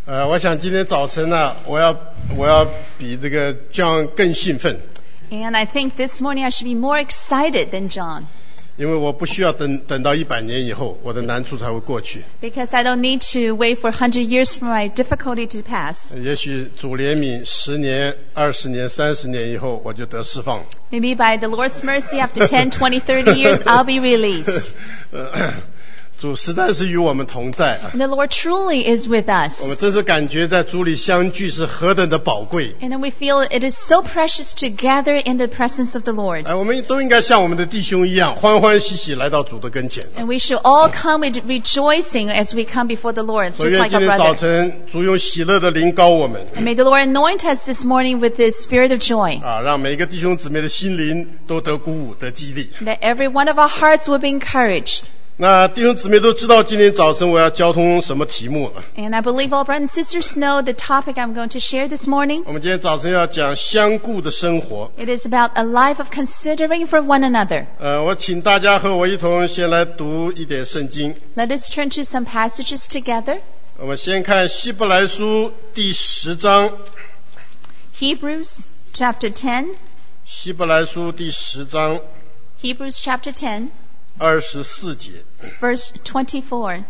我想今天早晨呢，我要比这个 John 更兴奋。 And I think this morning I should be more excited than John. 因为我不需要等到100年以后，我的难处才会过去。 Because I don't need to wait for 100 years for my difficulty to pass. 也许主怜悯10年、20年、30年以后，我就得释放。 Maybe by the Lord's mercy, after 10, 20, 30 years, I'll be released. 主实在是与我们同在。 And the Lord truly is with 我们 us. 真是感觉在主里相聚是何等的宝贵。 And then we feel it is so precious to gather in the presence of the Lord. 我们都应该像我们的弟兄一样，欢欢喜喜来到主的跟前。 And we should all come with rejoicing as we come before the Lord, 所以 just 愿 like 今 our 天早 brother. 晨主用喜乐的灵膏我们， And may the Lord anoint us this morning with His spirit of joy, 让每一个弟兄姊妹的心灵都得鼓舞、得激励。 that every one of our hearts will be encouraged. 那弟兄姊妹都知道今天早晨我要交通什么题目了。 And I believe all brothers and sisters know the topic I'm going to share this morning. 我们今天早晨要讲相顾的生活。 It is about a life of considering for one another. 我请大家和我一同先来读一点圣经。 Let us turn to some passages together. 我们先看希伯来书第10章。 Hebrews chapter 10. 希伯来书第10章 Hebrews chapter 10, 24节。 verse 24.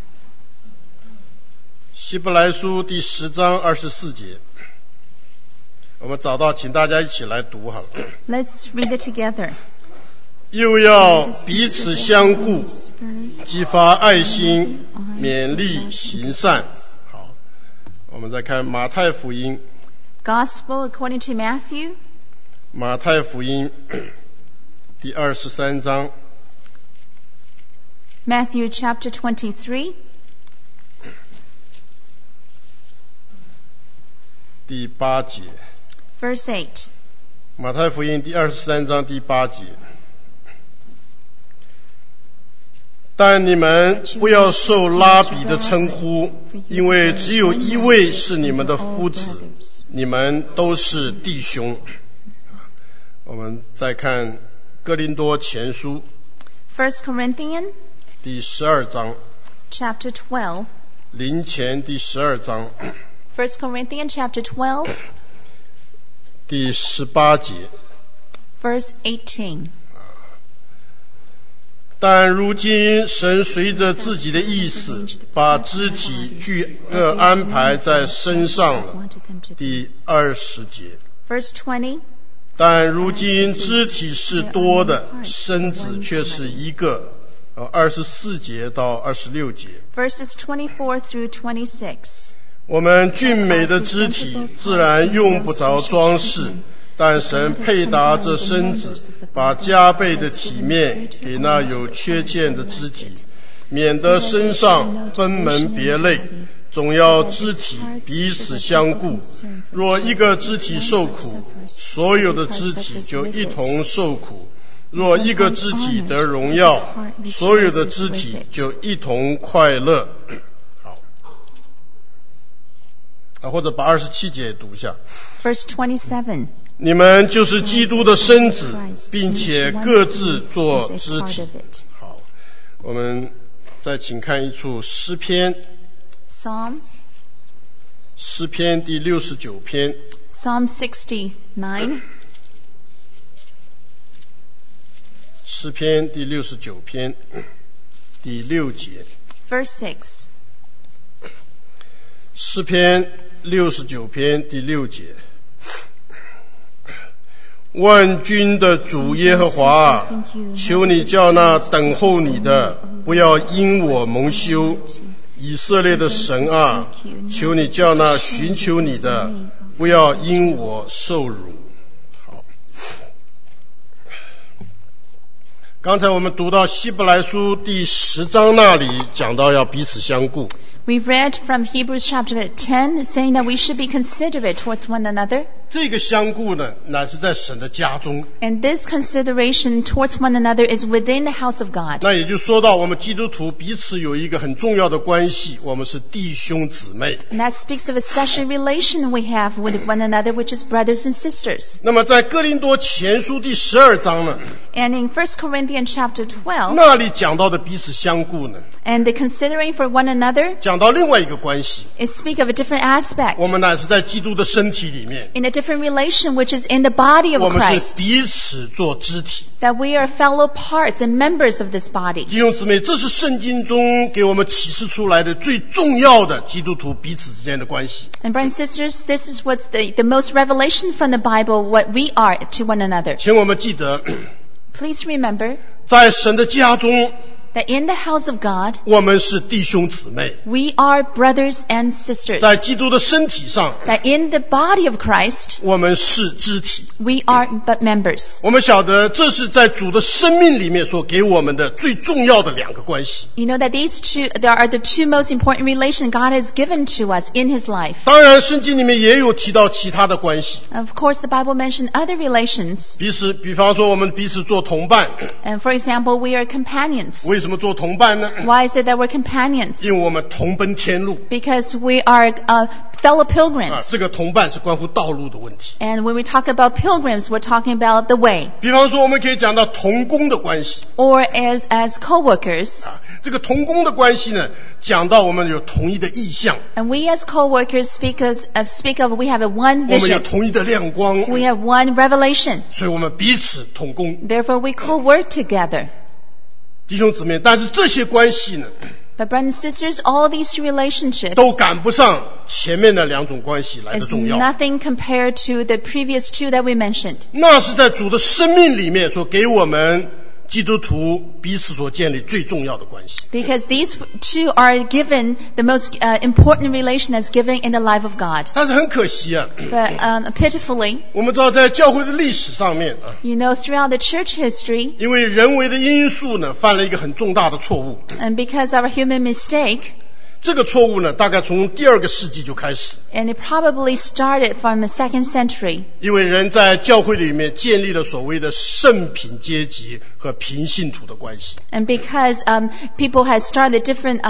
希伯来书第10章24节。我们找到，请大家一起来读好了。 Let's read it together. 又要彼此相顾，激发爱心，勉励行善。好，我们再看马太福音。 Gospel according to Matthew, 马太福音第23章 Matthew chapter 23, 第8节。 verse 8. 马太福音第23章第8节。但你们不要受拉比的称呼，因为只有一位是你们的夫子，你们都是弟兄。我们再看哥林多前书 1 Corinthians 第12章 chapter 12. 林前第12章 1 Corinthians chapter 12, 第18节。 verse 18. 但如今神随着自己的意思，把肢体俱各安排在身上了。第20节。 Verse 20. 但如今肢体是多的，身子却是一个。24节到26节。 Verses 24 through 26. 我们俊美的肢体自然用不着装饰，但神配搭这身子，把加倍的体面给那有缺陷的肢体，免得身上分门别类，总要肢体彼此相顾。若一个肢体受苦，所有的肢体就一同受苦；若一个肢体得荣耀，所有的肢体就一同快乐。好，或者把27节读一下。 Verse 27. 你们就是基督的身子，并且各自做肢体。好，我们再请看一处诗篇。 Psalms. 诗篇第69篇。 Psalm 69. 诗篇第69篇第6节。 Verse 6. 诗篇69篇第6节。万军的主耶和华啊，求你叫那等候你的不要因我蒙羞，以色列的神啊，求你叫那寻求你的不要因我受辱。好，刚才我们读到希伯来书第10章那里讲到要彼此相顾。 We read from Hebrews chapter 10 saying that we should be considerate towards one another. 这个相顾呢，乃是在神的家中。 And this consideration towards one another is within the house of God. 那也就说到我们基督徒彼此有一个很重要的关系，我们是弟兄姊妹。 And that speaks of a special relation we have with one another, which is brothers and sisters. 那么在哥林多前书第12章呢， And in 1 Corinthians chapter 12, 那里讲到的彼此相顾呢， and the considering for one another, 讲到另外一个关系， It speaks of a different aspect. 我们乃是在基督的身体里面， In a different relation, which is in the body 我 of 们是 Christ. 彼此做肢体。 That we are fellow parts and members of this body. 弟兄姊妹，这是圣经中给我们启示出来的最重要的基督徒彼此之间的关系。 And brothers and sisters, this is what's the most revelation from the Bible, what we are to one another. 请我们记得， Please remember 在神的家中， that in the house of God, 我们是弟兄姊妹； we are brothers and sisters. 在基督的身体上， That in the body of Christ, 我们是肢体。 we are but members. 我们晓得，这是在主的生命里面所给我们的最重要的两个关系。 You know that there are the two most important relations God has given to us in His life. 当然，圣经里面也有提到其他的关系， Of course, the Bible mentioned other relations. 比方说我们彼此做同伴。 And for example, we are companions. 为什么做同伴呢？ Why is it that we're companions? 因为我们同奔天路。 Because we are fellow pilgrims. 这个同伴是关乎道路的问题。 And when we talk about pilgrims, we're talking about the way. 比方说，我们可以讲到同工的关系。 Or as co-workers. 这个同工的关系呢，讲到我们有同一的意向， And we as co-workers speak of we have a one 我们有 vision. 同一的亮光， We have one revelation. 所以我们彼此同工。 Therefore, we co-work together. 弟兄姊妹，但是这些关系呢， But brothers and sisters, all these relationships 都赶不上前面的两种关系来的 is 重要。 nothing compared to the previous two that we mentioned. 那是在主的生命里面所给我们基督徒彼此所建立最重要的关系。 Because these two are given the most important relation that's given in the life of God. 但是很可惜啊， But pitifully, 我们知道在教会的历史上面啊， you know, throughout the church history, 因为人为的因素呢，犯了一个很重大的错误。 and because of a human mistake, 这个错误呢，大概从第2个世纪就开始， and it probably started from the 2nd century, 因为人在教会里面建立了所谓的圣品阶级和平信徒的关系。 and because people had started different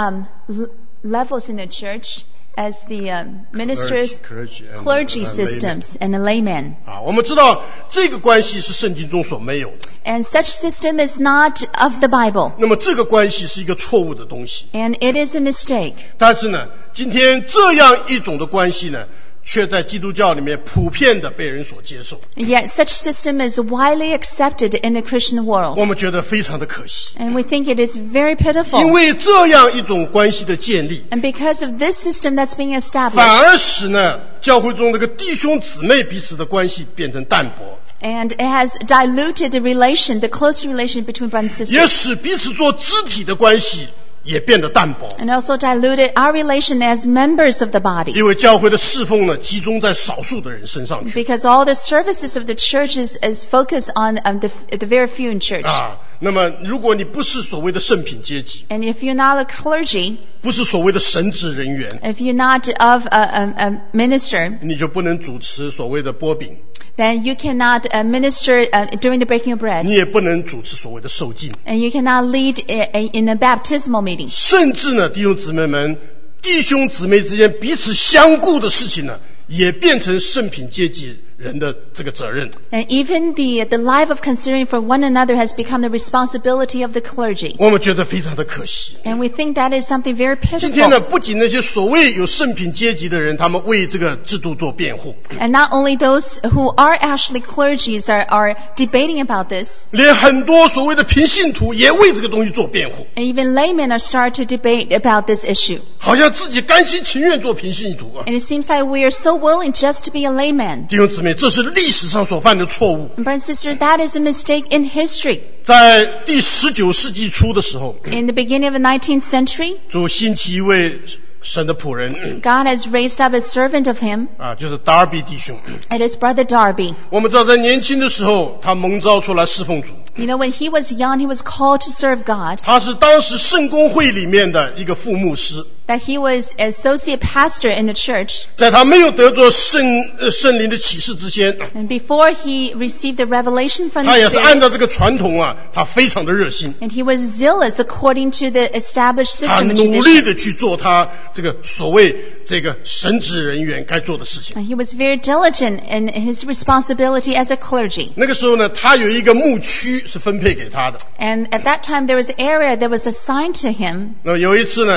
levels in the church as the ministers, clergy systems, and the laymen. 我们知道这个关系是圣经中所没有的， And such system is not of the Bible, 那么这个关系是一个错误的东西。 and it is a mistake. 但是呢，今天这样一种的关系呢，却在基督教里面普遍的被人所接受， Yet such system is widely accepted in the Christian 我 world. 们觉得非常的可惜。 And we think it is very 因 pitiful. 为这样一种关系的建立， And because of this system that's being 反 established, 而使呢教会中这个弟兄姊妹彼此的关系变成淡薄， and it has diluted the close relation between brothers and 也 sisters, 使彼此做肢体的关系也变得淡薄。 and also diluted our relation as members of the body. 因为教会的侍奉呢，集中在少数的人身上去 Because all the services of the church is focused on the very few in church. 那么如果你不是所谓的圣品阶级， And if you're not a clergy, 不是所谓的神职人员， if you're not of a minister, 你就不能主持所谓的擘饼， then you cannot minister during the breaking of bread. 你也不能主持所谓的受浸， And you cannot lead in a baptismal meeting. 甚至呢，弟兄姊妹们，弟兄姊妹之间彼此相顾的事情呢，也变成圣品阶级人的这个责任。 And even the life of considering for one another has become the responsibility of the clergy. 我们觉得非常的可惜。 And we think that is something very 今天呢， pitiful. 不仅那些所谓有圣品阶级的人，他们为这个制度做辩护， And not only those who are actually clergies are debating about this, 连很多所谓的平信徒也为这个东西做辩护， and even laymen are starting to debate about this issue. 好像自己甘心情愿做平信徒啊。 And it seems like we are so willing just to be a layman. 弟兄姊妹，这是历史上所犯的错误。 And brothers and sisters, that is a mistake in history. 在第19世纪初的时候， In the beginning of the 19th century, 主兴起一位神的仆人 God has raised up a servant of him, 就是达尔比弟兄。 it is Brother Darby. 我们知道，在年轻的时候，他蒙召出来侍奉主。 You know, when he was young, he was called to serve God, 他是当时圣公会里面的一个副牧师。 that he was associate pastor in the church. 在他没有得着圣灵的启示之前， And before he received the revelation from 他 the 也是按照 Spirit, 这个传统他非常的热心， and he was zealous according to the established 他 system and 努力 tradition. 的去做他这个所谓这个神职人员该做的事情。 And he was very diligent in his responsibility as a clergy. 那个时候呢，他有一个牧区是分配给他的。 And at that time, there was an area that was assigned to him. 那有一次呢，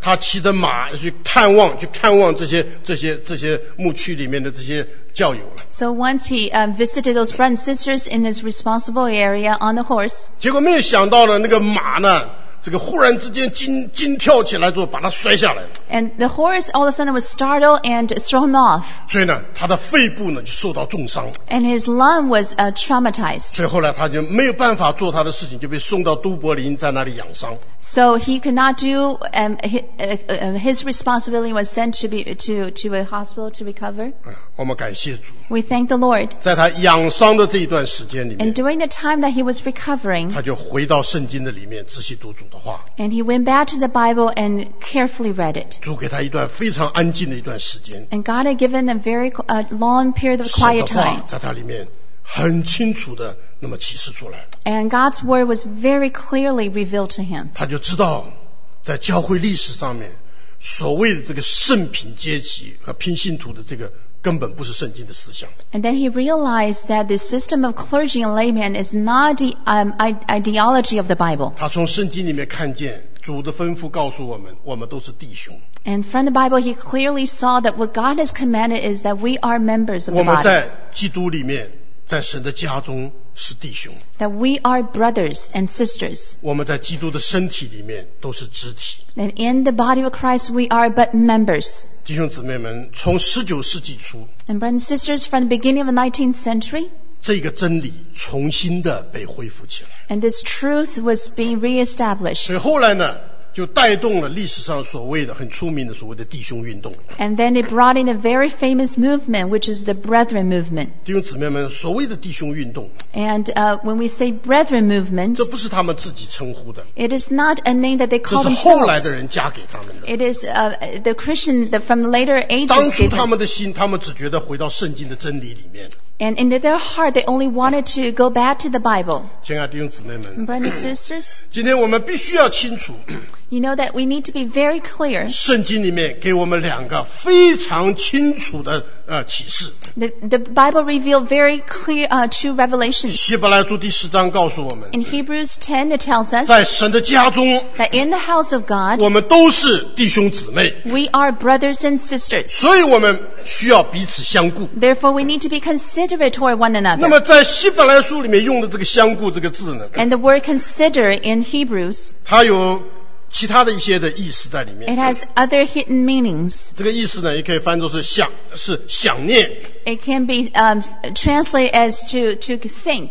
他骑着马去看望这些牧区里面的这些教友了。 So once he visited those brothers and sisters in his responsible area on the horse. 结果没有想到呢，那个马呢，这个忽然之间惊跳起来之后，把他摔下来了。 And the horse all of a sudden was startled and thrown off. 所以呢，他的肺部呢就受到重伤。 And his lung was traumatized. 所以后来他就没有办法做他的事情，就被送到都柏林，在那里养伤。 So he could not do his responsibility was sent to a hospital to recover. 我们感谢主。 We thank the Lord. 在他养伤的这一段时间里面， And during the time that he was recovering, 他就回到圣经的里面仔细读主的话。 and he went back to the Bible and carefully read it. 主给他一段非常安静的一段时间。 And God had given a very long period of quiet 神的话 time. 在他里面很清楚的那么启示出来。 And God's word was very clearly revealed to him. 他就知道在教会历史上面所谓的这个圣品阶级和平信徒的这个根本不是圣经的思想。 And then he realized that the system of clergy and laymen is not the ideology of the Bible. 他从圣经里面看见主的吩咐告诉我们，我们都是弟兄。 And from the Bible, he clearly saw that what God has commanded is that we are members of 我 the 们 body. 在基督里面，在神的家中是弟兄。 That we are brothers and sisters. 我们在基督的身体里面都是肢体。 And in the body of Christ, we are but members. 弟兄姊妹们，从19世纪初， And brothers and sisters, from the beginning of the 19th century, 这个真理重新的被恢复起来。 and this truth was being reestablished. 所以后来呢，就带动了历史上所谓的很出名的所谓的弟兄运动。 And then it brought in a very famous movement, which is the Brethren movement. 弟兄姊妹们，所谓的弟兄运动， And when we say Brethren movement, 这不是他们自己称呼的， it is not a name that they 这 call 是后来的 themselves. 人加给他们的。 It is the Christian that from the later 当 ages 初 gave 他 them. 们的心，他们只觉得回到圣经的真理里面。 And in their heart, they only wanted to go back to the Bible. 亲爱的弟兄姊妹们， Brothers and sisters, 今天我们必须要清楚， you know that we need to be very clear. 圣经里面给我们两个非常清楚的启示。 The Bible revealed very clear two revelations. 希伯来书第10章告诉我们， In Hebrews 10, it tells us 在神的家中， that in the house of God, 我们都是弟兄姊妹， we are brothers and sisters. 所以我们需要彼此相顾。 Therefore, we need to be considerate toward one 那 another. 么在希伯来书里面用的这个相顾这个字呢， And the word consider in Hebrews, 它有其他的一些的意思在里 it 面。 has other hidden meanings. 这个意思呢，也可以翻作是想念。 It can be translated as to think,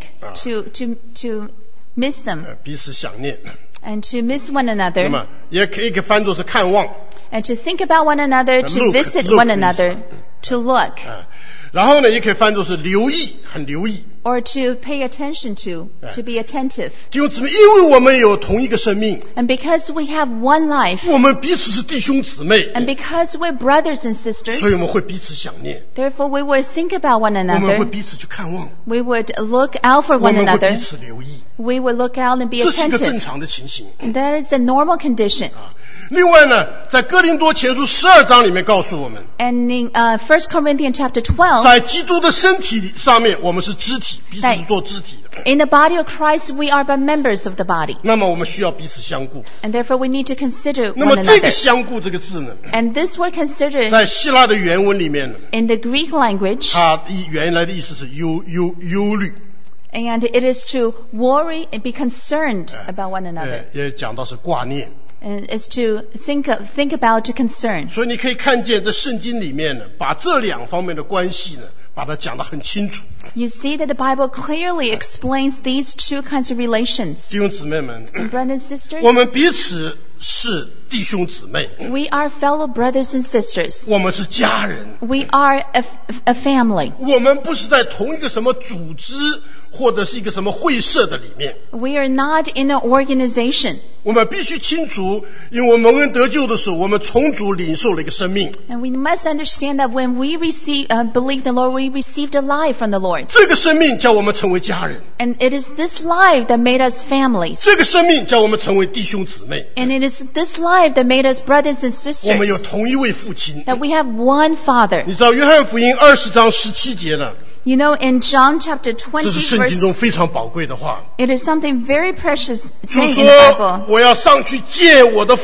to miss them, 彼此想念。 and to miss one 那 another, 么也可以翻作是看望。 and to think about one another, to Look, visit look one is- another, to look, 然后呢，也可以翻作是留意，很留意。 or to pay attention to be attentive. 弟兄姊妹，因为我们有同一个生命， And because we have one life, 我们彼此是弟兄姊妹， and because we're brothers and sisters, 所以我们会彼此想念， therefore we would think about one 我们会 another, 彼此去看望， we would look out for 我 one 们会彼 another, 此留意， we would look out and be 这是一个正 attentive. 常的情形。 And that is a normal condition. 另外呢，在哥林多前书12章里面告诉我们， And in 1 Corinthians chapter 12, 在基督的身体上面，我们是肢体，彼此是做肢体的。 in the body of Christ, we are but members of the body. 那么我们需要彼此相顾。 And therefore we need to consider 那 one 么这个 another. 相顾这个字呢， And this word consider 在希腊的原文里面呢， in the Greek language, 它原来的意思是忧虑， and it is to worry and be concerned about one another. 也讲到是挂念。 And it's to think about, to concern. 所以你可以看见，在圣经里面呢，把这两方面的关系呢，把它讲得很清楚。 You see that the Bible clearly explains these two kinds of relations. 弟兄姊妹们， Brothers and sisters, 我们彼此是弟兄姊妹， we are fellow brothers and sisters. 我们是家人， We are a family. 我们不是在同一个什么组织或者是一个什么会社的里面。 We are not in an organization. 我们必须清楚，因为我们蒙恩得救的时候，我们从主领受了一个生命。 And we must understand that when we believe the Lord, we received a life from the Lord. 这个生命叫我们成为家人， And it is this life that made us families. 这个生命叫我们成为弟兄姊妹。 And it is this life that made us brothers and 我们有 sisters. 同一位父亲。 That we have one Father. 你知道约翰福音20章17节呢？ You know, in John chapter 20, 这是圣经 verse, 中非常宝贵的话。 it is something very precious 主 saying in the 说 Bible.：“ 我要上去见我的父。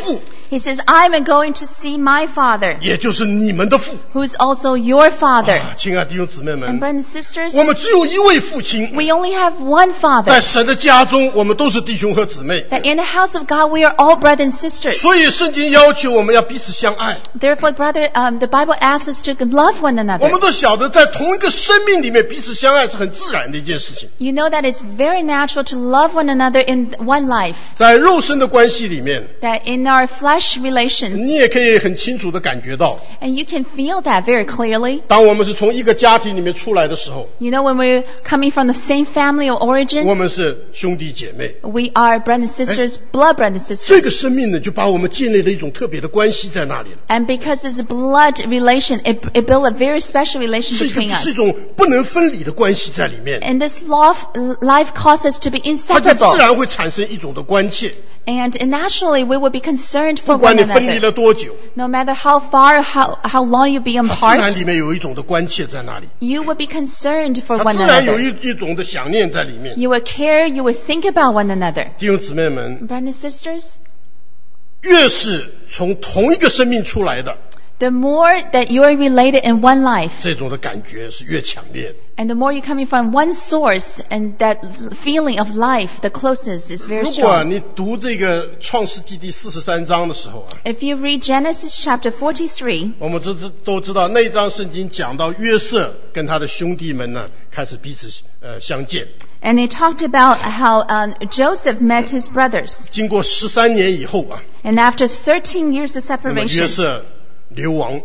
He says, I'm going to see my Father, 也就是你们的父。 who's also your Father. 亲爱的弟兄姊妹 And 们， brothers and sisters, 我们只有一位父亲， we only have one 在 Father. 神的家中，我们都是弟兄和姊妹。 That in the house of God, we are all brothers and sisters. 所以圣经要求我们要彼此相爱。 Therefore, the Bible asks us to love one 我 another. 们都晓得，在同一个生命里面彼此相爱是很自然的一件事情。 You know that it's very natural to love one another in one life. 在肉身的关系里面， That in our flesh relations, 你也可以很清楚的感觉到， and you can feel that very clearly. 当我们是从一个家庭里面出来的时候， You know, when we're coming from the same family or 我 origin, 们是兄弟姐妹。 we are brothers and sisters, blood brothers and 这个 sisters. 生命呢，就把我们建立了一种特别的关系在那里了， And because it's a blood relation, it built a very special relation 是一 between 个 us. 是一种不能分离的关系在里面， And this life caused us to be 它就自 inseparable. 然会产生一种的关切， And naturally, we will be concerned for 不管 one 你分离 another. 了多久， No matter how far or how long you be 它自然 apart, 里面有一种的关切在那里， you will be concerned for 它 one 自然有 another. 一种的想念在里面。 You will care, you will think about one another. 弟兄姊妹们， Brothers and sisters, 越是从同一个生命出来的， the more that you are related in one life, 这种的感觉是越强烈的。 and the more you're coming from one source, and that feeling of life, the closeness is very 如果 strong. 你读这个创世纪第43章的时候啊， If you read Genesis chapter 43, 我们都知道那一章圣经讲到约瑟跟他的兄弟们呢开始彼此相见， and it talked about how Joseph met his brothers. 经过13年以后啊， And after 13 years of 那么约 separation, 瑟流亡，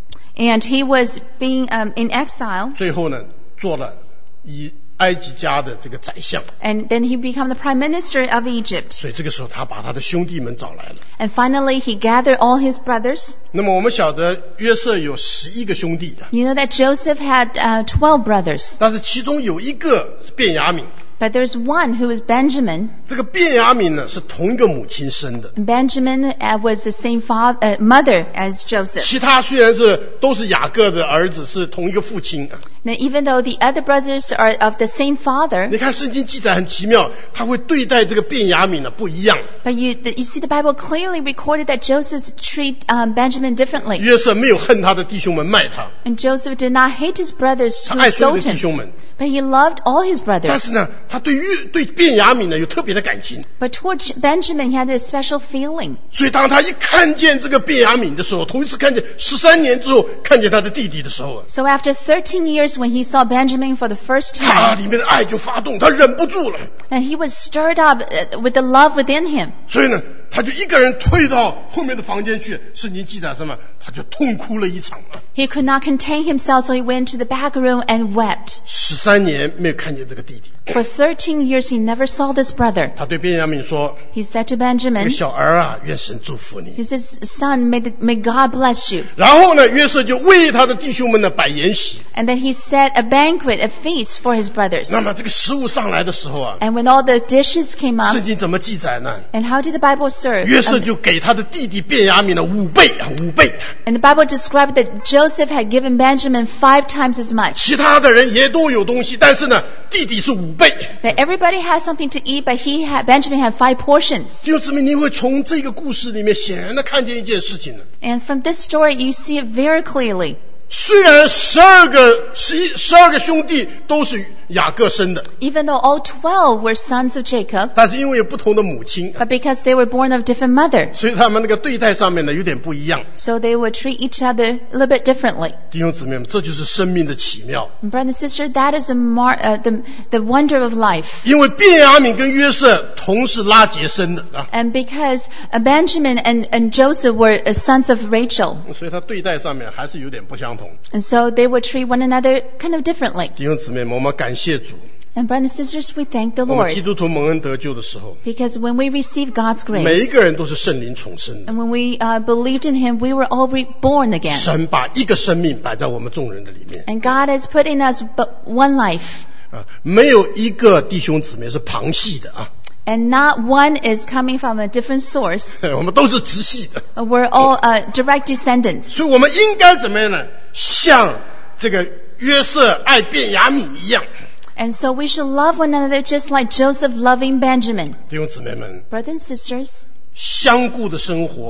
and he was being in exile, 最后呢做了埃及家的这个宰相， and then he became the prime minister of Egypt. 所以这个时候他把他的兄弟们找来了。 And finally, he gathered all his brothers. 那么我们晓得约瑟有11个兄弟的， You know that Joseph had 12 brothers, 但是其中有一个是便雅悯， but there's one who is Benjamin. 这个便雅悯呢是同一个母亲生的， Benjamin was the same mother as Joseph. 其他虽然都是雅各的儿子，是同一个父亲啊。 Now, even though the other brothers are of the same father, 你看圣经记载很奇妙，他会对待这个便雅悯呢不一样。 but you see the Bible clearly recorded that Joseph treat Benjamin differently. 约瑟没有恨他的弟兄们卖他， And Joseph did not hate his brothers 他 to 爱所有的 sold 弟 him, 兄们， but he loved all his 但 brothers. 是呢，他对便雅悯呢有特别的感情。 But towards Benjamin, he had a special feeling. 所以当他一看见这个便雅悯的时候，头一次看见13年之后看见他的弟弟的时候啊， So after 13 years, when he saw Benjamin for the first 他 time, 里面的爱就发动，他忍不住了， and he was stirred up with the love within him. 所以呢，他就一个人退到后面的房间去。圣经记载什么？他就痛哭了一场啊 He could not contain himself, so he went to the back room and wept. ！13年没有看见这个弟弟， For 13 years, he never saw this brother. 他对便雅悯说 He said to：“ 这 Benjamin, 个小儿啊，愿神祝福你。” he says, Son, may God bless you. 然后呢，约瑟就为他的弟兄们呢摆筵席。 And then he set a banquet, a feast for his brothers. 那么这个食物上来的时候啊， And when all the dishes came 圣 up, 经怎么记载呢？ and how did the Bible serve? 约瑟就给他的弟弟便雅悯的5倍，5倍。 And the Bible described that Joseph had given Benjamin 5 times as much. 其他的人也都有东西，但是呢，弟弟是5倍。 That everybody had something to eat, but Benjamin had 5 portions. 弟兄姊妹，你会从这个故事里面显然的看见一件事情呢。 And from this story, you see it very clearly. 虽然12个兄弟都是雅各生的， Even though all 12 were sons of Jacob, 但是因为有不同的母亲， but because they were born of different mothers, 所以他们那个对待上面呢有点不一样。 so they would treat each other a little bit differently. 弟兄姊妹们，这就是生命的奇妙。 And brother and sister, that is the wonder of life. 因为便雅悯跟约瑟同是拉结生的啊， And because Benjamin and Joseph were sons of Rachel, 所以他对待上面还是有点不相同。 and so they would treat one another kind of differently. 弟兄姊妹们，我们感谢主。 And brothers and sisters, we thank the 我们基 Lord, 督徒蒙恩得救的时候， because when we receive God's 每一 grace, 个人都是圣灵重生的。 and when we believed in Him, we were all reborn again. 神把一个生命摆在我们众人的里面 And God has put in us but one life, 啊，没有一个弟兄姊妹是旁系的啊， and not one is coming from a different source. 我们都是直系的。 We're all direct descendants. 所以我们应该怎么样呢？像这个约瑟爱便雅悯一样。 And so we should love one another just like Joseph loving Benjamin. 弟兄姊妹们， Brothers and sisters, 相顾的生活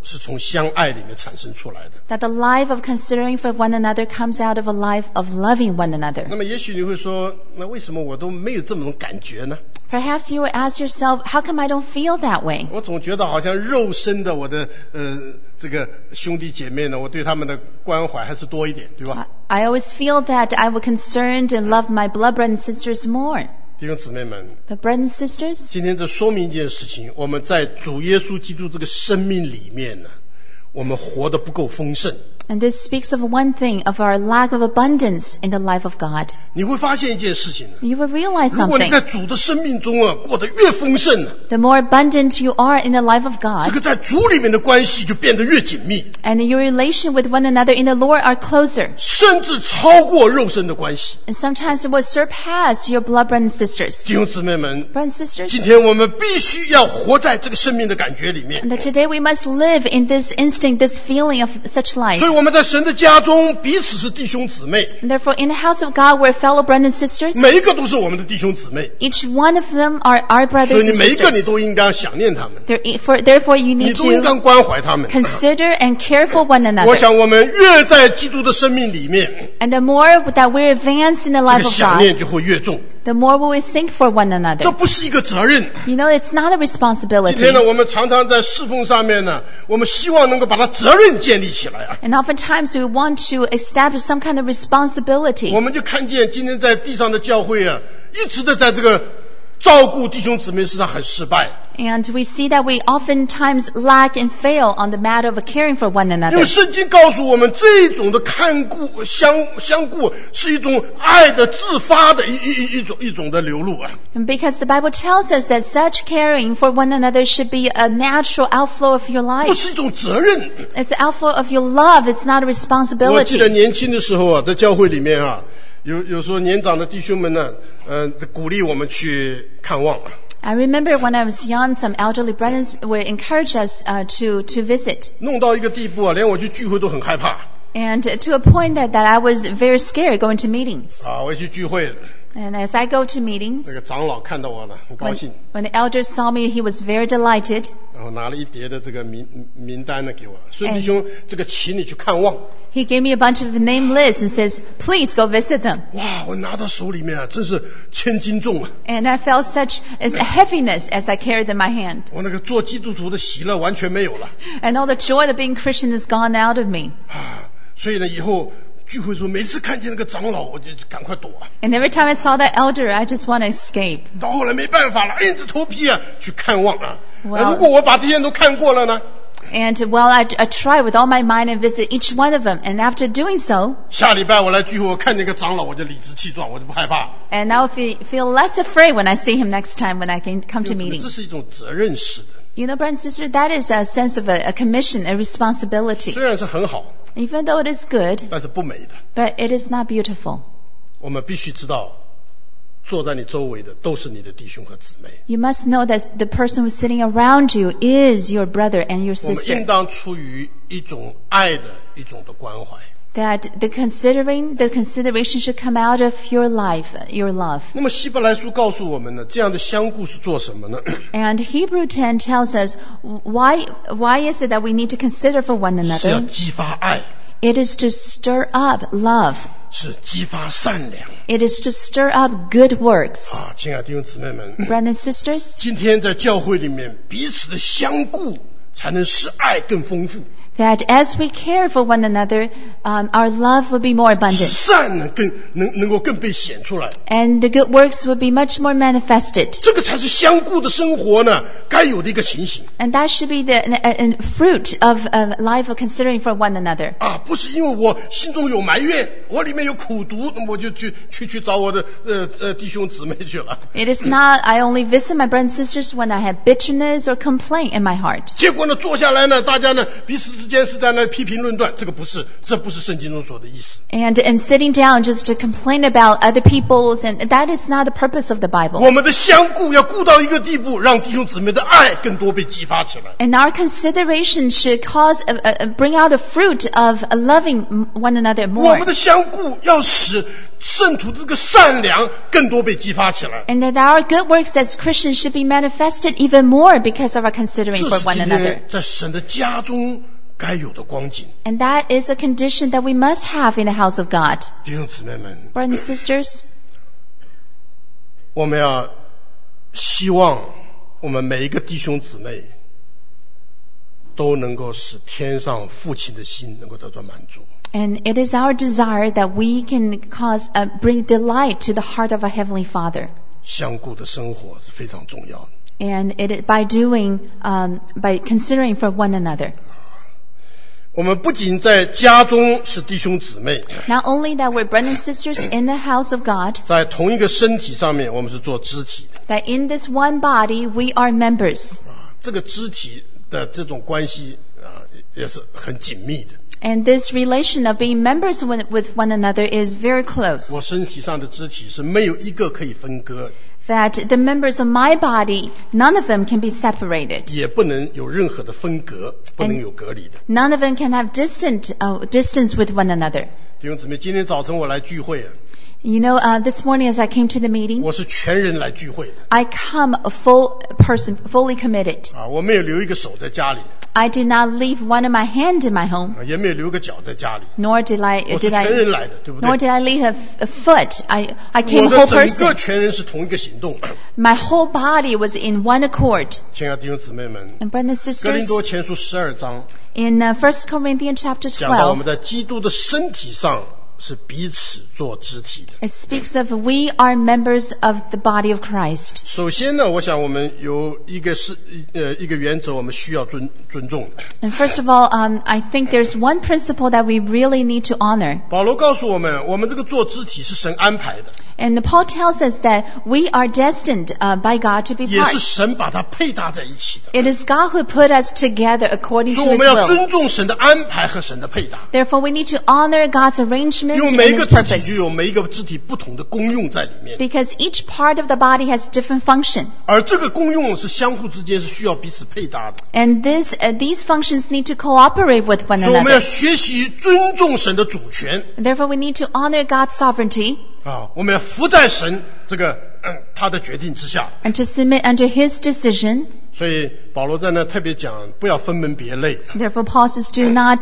是从相爱里面产生出来的。 That the life of considering for one another comes out of a life of loving one another. 那么也许你会说，那为什么我都没有这么种感觉呢？ Perhaps you will ask yourself, how come I don't feel that way? 我总觉得好像肉身的我的这个兄弟姐妹呢，我对他们的关怀还是多一点，对吧？ I always feel that I was concerned and loved my blood brothers and sisters more. 弟兄姊妹们， But brothers and sisters, 今天这说明一件事情，我们在主耶稣基督这个生命里面呢，我们活得不够丰盛。 and this speaks of one thing, of our lack of abundance in the life of God. 你会发现一件事情， You will realize 如果你 something. 在主的生命中啊，过得越丰盛呢， The more abundant you are in the life of 这 God, 个在主里面的关系就变得越紧密， and your relation with one another in the Lord are closer. 甚至超过肉身的关系。 And sometimes it will surpass your blood brothers and sisters. 弟兄姊妹们， Brothers and sisters, 今天我们必须要活在这个生命的感觉里面。 and that today we must live in this instinct, this feeling of such life. 所以我们在神的家中彼此是弟兄姊妹， And therefore, in the house of God, we're fellow brothers and sisters. 每一个都是我们的弟兄姊妹， Each one of them are our 所 brothers 以你 and 每一个你 sisters. 都应该想念他们， Therefore, you 你 need 都应该 to 关怀他们。 consider and care for one 我 another. 想我们越在基督的生命里面， And the more that we advance in the 这 life 个 of 想 God, 念就会越重。 the more we will think for one 这 another. 不是一个责任。 You know, it's not a 今 responsibility. 天呢，我们常常在侍奉上面呢，我们希望能够把它责任建立起来啊。 And oftentimes we want to establish some kind of responsibility. 我们就看见今天在地上的教会啊，一直的在这个照顾弟兄姊妹身上很失败。 And we see that we oftentimes lack and fail on the matter of caring for one 因 another. 为圣经告诉我们，这种的看顾相顾是一种爱的自发的一种的流露啊。 And because the Bible tells us that such caring for one another should be a natural outflow of your 不 life. 是一种责任。 It's an outflow of your love. It's not a 我记得 responsibility. 年轻的时候啊，在教会里面啊，有时候年长的弟兄们呢，鼓励我们去看望啊。 I remember when I was young, some elderly brothers would encourage us to visit. 弄到一个地步啊，连我去聚会都很害怕 And to a point that I was very scared going to meetings. 啊！我一去聚会， And as I go to 那 meetings, 个长老看到我了，很高 when, 兴， when the elders saw me, he was very delighted. 然后拿了一叠的这个名单呢给我，孙弟兄，这个请你去看望。 He gave me a bunch of name lists and says, please go visit them. 哇，我拿到手里面啊，真是千斤重啊！ And I felt such as a heaviness as I carried in my hand. 我那个做基督徒的喜乐完全没有了 And all the joy of being Christian has gone out of me. 啊！所以呢，以后聚会的时候，每次看见那个长老，我就赶快躲啊。 And every time I saw that elder, I just want to escape. 到后来没办法了，硬着头皮啊去看望啊。 Wow. 如果我把这些人都看过了呢？ And well, I try with all my mind and visit each one of them. And after doing so, 下礼拜我来聚会，我看见个长老，我就理直气壮，我就不害怕。 and I'll feel less afraid when I see him next time when I can come to 这 meetings. 是一种责任式的， You know, brother and sister, that is a sense of a commission, a responsibility. 虽然是很好， Even though it is good, 但是不美的。 but it is not beautiful. 我们必须知道，坐在你周围的都是你的弟兄和姊妹。 You must know that the person who's sitting around you is your brother and your 我们应 sister. 当出于一种爱的一种的关怀。 That the consideration should come out of your life, your love. 那么希伯来书告诉我们呢，这样的相顾是做什么呢？ And Hebrew 10 tells us why is it that we need to consider for one 是要 another? 激发爱， It is to stir up love. 是激发善良 It is to stir up good works. 啊！亲爱的弟兄姊妹们， Brothers and sisters, 今天在教会里面彼此的相顾，才能使爱更丰富， that as we care for one another, our love will be more 使 abundant. 善能够更被显出来。 And the good works will be much more manifested. 这个才是相顾的生活呢该有的一个情形 And that should be the fruit of life of considering for one another. 啊！不是因为我心中有埋怨，我里面有苦毒，那么我就去找我的弟兄姊妹去了。 It is not, I only visit my brothers and sisters when I have bitterness or complaint in my heart. 结果呢，坐下来呢，大家呢彼此之间是在那批评论断，这不是圣经中说的意思。 And sitting down just to complain about other people's, and that is not the purpose of the Bible. 我们的相顾要顾到一个地步，让弟兄姊妹的爱更多被激发起来。 And our consideration should bring out the fruit of loving one another 我 more. 们的相顾要使圣徒这个善良更多被激发起来。 And that our good works as Christians should be manifested even more because of our considering 这 for 是 one 今 another. 天在神的家中该有的光景。 And that is a condition that we must have in the house of God. 弟兄姊妹们， Brothers and sisters, 我们要希望我们每一个弟兄姊妹都能够使天上父亲的心能够得到满足。 and it is our desire that we can bring delight to the heart of our Heavenly Father. 相顾的生活是非常重要的。 And by considering for one another. 我们不仅在家中是弟兄姊妹， Not only that we're brothers and sisters in the house of God, 在同一个身体上面，我们是做肢体的。 that in this one body we are members. 这个肢体的这种关系也是很紧密的。 And this relation of being members with one another is very 我 close. 身体上的肢体是没有一个可以分割， That the members of my body, none of them can be separated. 也不能有任何的分隔，不能有隔离的。 None of them can have distance with one another. 弟兄姊妹，今天早晨我来聚会， You know, this morning as I came to the meeting, 我是全人来聚会的 I come a full person, fully committed. 我没有留一个手在家里， I did not leave one of my hands in my home, 也没有留个脚在家里， nor did 我是全人来的，对不对？ nor did I leave a foot. I 我 came 的 whole 整个 person. 全人是同一个行动。 My whole body was in one accord. 亲爱的弟兄姊妹们， And brothers and 哥林 sisters, 多前书12章 in 1 Corinthians chapter 讲到我们 12, 在基督的身体上是彼此做肢体的。 it speaks of we are members of the body of Christ. 首先呢，我想我们有一个原则，我们需要尊重的。 And first of all, I think there's one principle that we really need to honor. 保罗告诉我们，我们这个做肢体是神安排的， And Paul tells us that we are destined by God to be 也是 parts. 神把它配搭在一起的。 It is God who put us together according 所 to 以我 His 们要 will. 尊重神的安排和神的配搭。 Therefore, we need to honor God's arrangement 因为 and 每一个 His 肢体 purpose. 就有每一个肢体不同的功用在里面， Because each part of the body has different function. 而这个功用是相互之间是需要彼此配搭的。 And these functions need to cooperate with one 所以我们要 another. 学习尊重神的主权 Therefore, we need to honor God's sovereignty 我们要服在神这个他的决定之下。 and to submit under His decision. 所以保罗在那特别讲，不要分门别类。 Therefore, Paul says, do not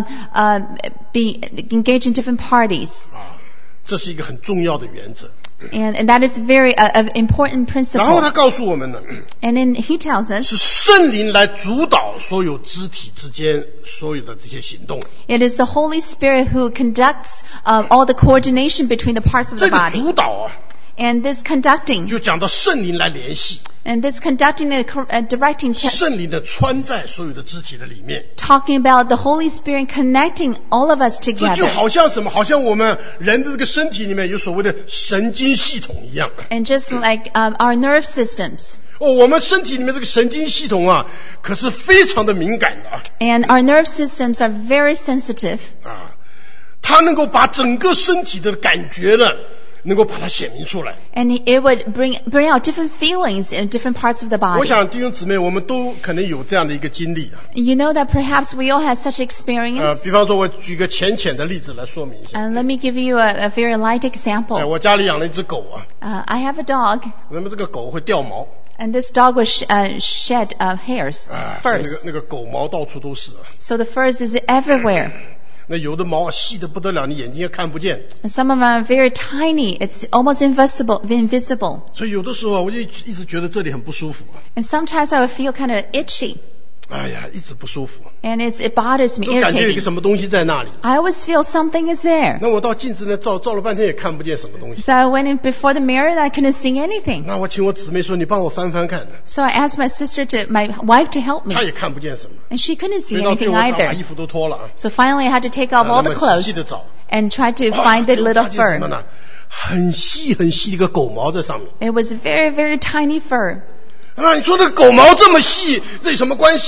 be engaged in different parties. 这是一个很重要的原则。 And that is very an important 然后他 principle. 告诉我们呢， And then he tells us 是圣灵来主导所有肢体之间所有的这些行动。 it is the Holy Spirit who conducts all the coordination between the parts of 这 the 个 body. 主导 And this conducting, 就讲到圣灵来联系， and this conducting and directing, 圣灵的穿在所有的肢体的里面。 talking about the Holy Spirit connecting all of us 这就 together. 好像什么？好像我们人的这个身体里面有所谓的神经系统一样。 And just like our nerve systems. 我们身体里面这个神经系统可是非常的敏感的 And our nerve systems are very sensitive. 它能够把整个身体的感觉呢，能够把它显明出来。 And it would bring out different feelings in different parts of the 我 body. 想弟兄姊妹，我们都可能有这样的一个经历 You know that perhaps we all have such experience. 比方说，我举个浅的例子来说明一下。 And let me give you a very light example. 我家里养了一只狗 I have a dog, 那么这个狗会掉毛 and this dog will shed hairs, 那 furs. 个狗毛到处都是 So the furs is everywhere. 那有的毛细得不得了，你眼睛也看不见。 And some of them are very tiny. It's almost invisible. 所以有的时候我就一直觉得这里很不舒服 And sometimes I would feel kind of itchy. 一直不舒服， And it bothers me, 都感觉有一个 irritating. 什么东西在那里。 I always feel something is there. 那我到镜子呢照了半天也看不见什么东西。 So I went in before the mirror and I couldn't see anything. 那我请我姊妹说，你帮我翻翻看， So I asked my wife to help me. 她也看不见什么。 And she couldn't 所 see 以到最 anything 后我只好把 either. 衣服都脱了 So finally I had to take off all 那 the 么仔细 clothes 的找， and try to find the 最后 little 发现什么 fur. 呢？很细很细的一个狗毛在上面。 It was very, very tiny fur. 你说那个狗毛这么细，这有什么关系呢？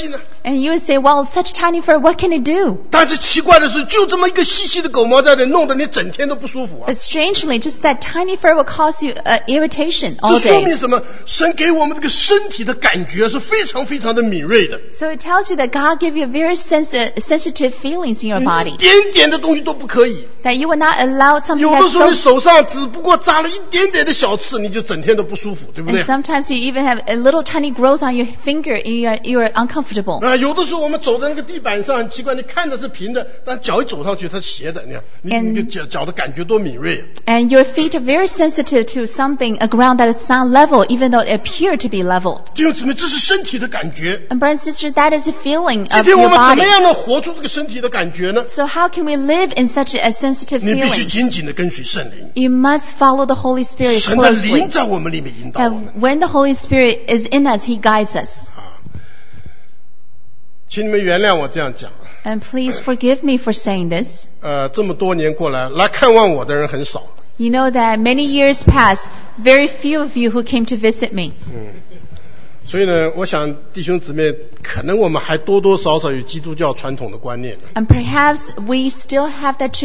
And you would say, well, such tiny fur, what can it do? 但是奇怪的是，就这么一个细细的狗毛在这里，弄得你整天都不舒服啊。 But strangely, just that tiny fur will cause you irritation all 这说明 day. 什么？神给我们这个身体的感觉是非常非常的敏锐的， So it tells you that God gave you very sensitive feelings in your 一 body. 点点的东西都不可以。 That you will not allow something 有的 that's 时候你 so... 手上只不过扎了一点点的小刺，你就整天都不舒服，对不 And 对？ sometimes you even have a little tiny growth on your finger and you're uncomfortable. 有的时候我们走在那个地板上，很奇怪，你看着是平的，但脚一走上去它是斜的，你看，你脚的感觉多敏锐。 And your feet are very sensitive to something, a ground that it's not level, even though it appears to be leveled. 弟兄姊妹，这是身体的感觉。 And brothers and sisters, that is a feeling 今 of 天我 your 们怎么 body. 样能活出这个身体的感觉呢？ So how can we live in such a sensitive 你必须 feeling? 紧紧的跟随圣灵， You must follow the Holy Spirit 神的灵 closely. 在我们里面引导我 And 们。 when the Holy Spirit is in us, He guides us. 请你们原谅我这样讲。 And please forgive me for saying this. 这么多年过来，来看望我的人很少。 You know that many years passed, very few of you who came to visit me. 所以呢，我想弟兄姊妹，可能我们还多多少少有基督教传统的观念。 And perhaps we still have that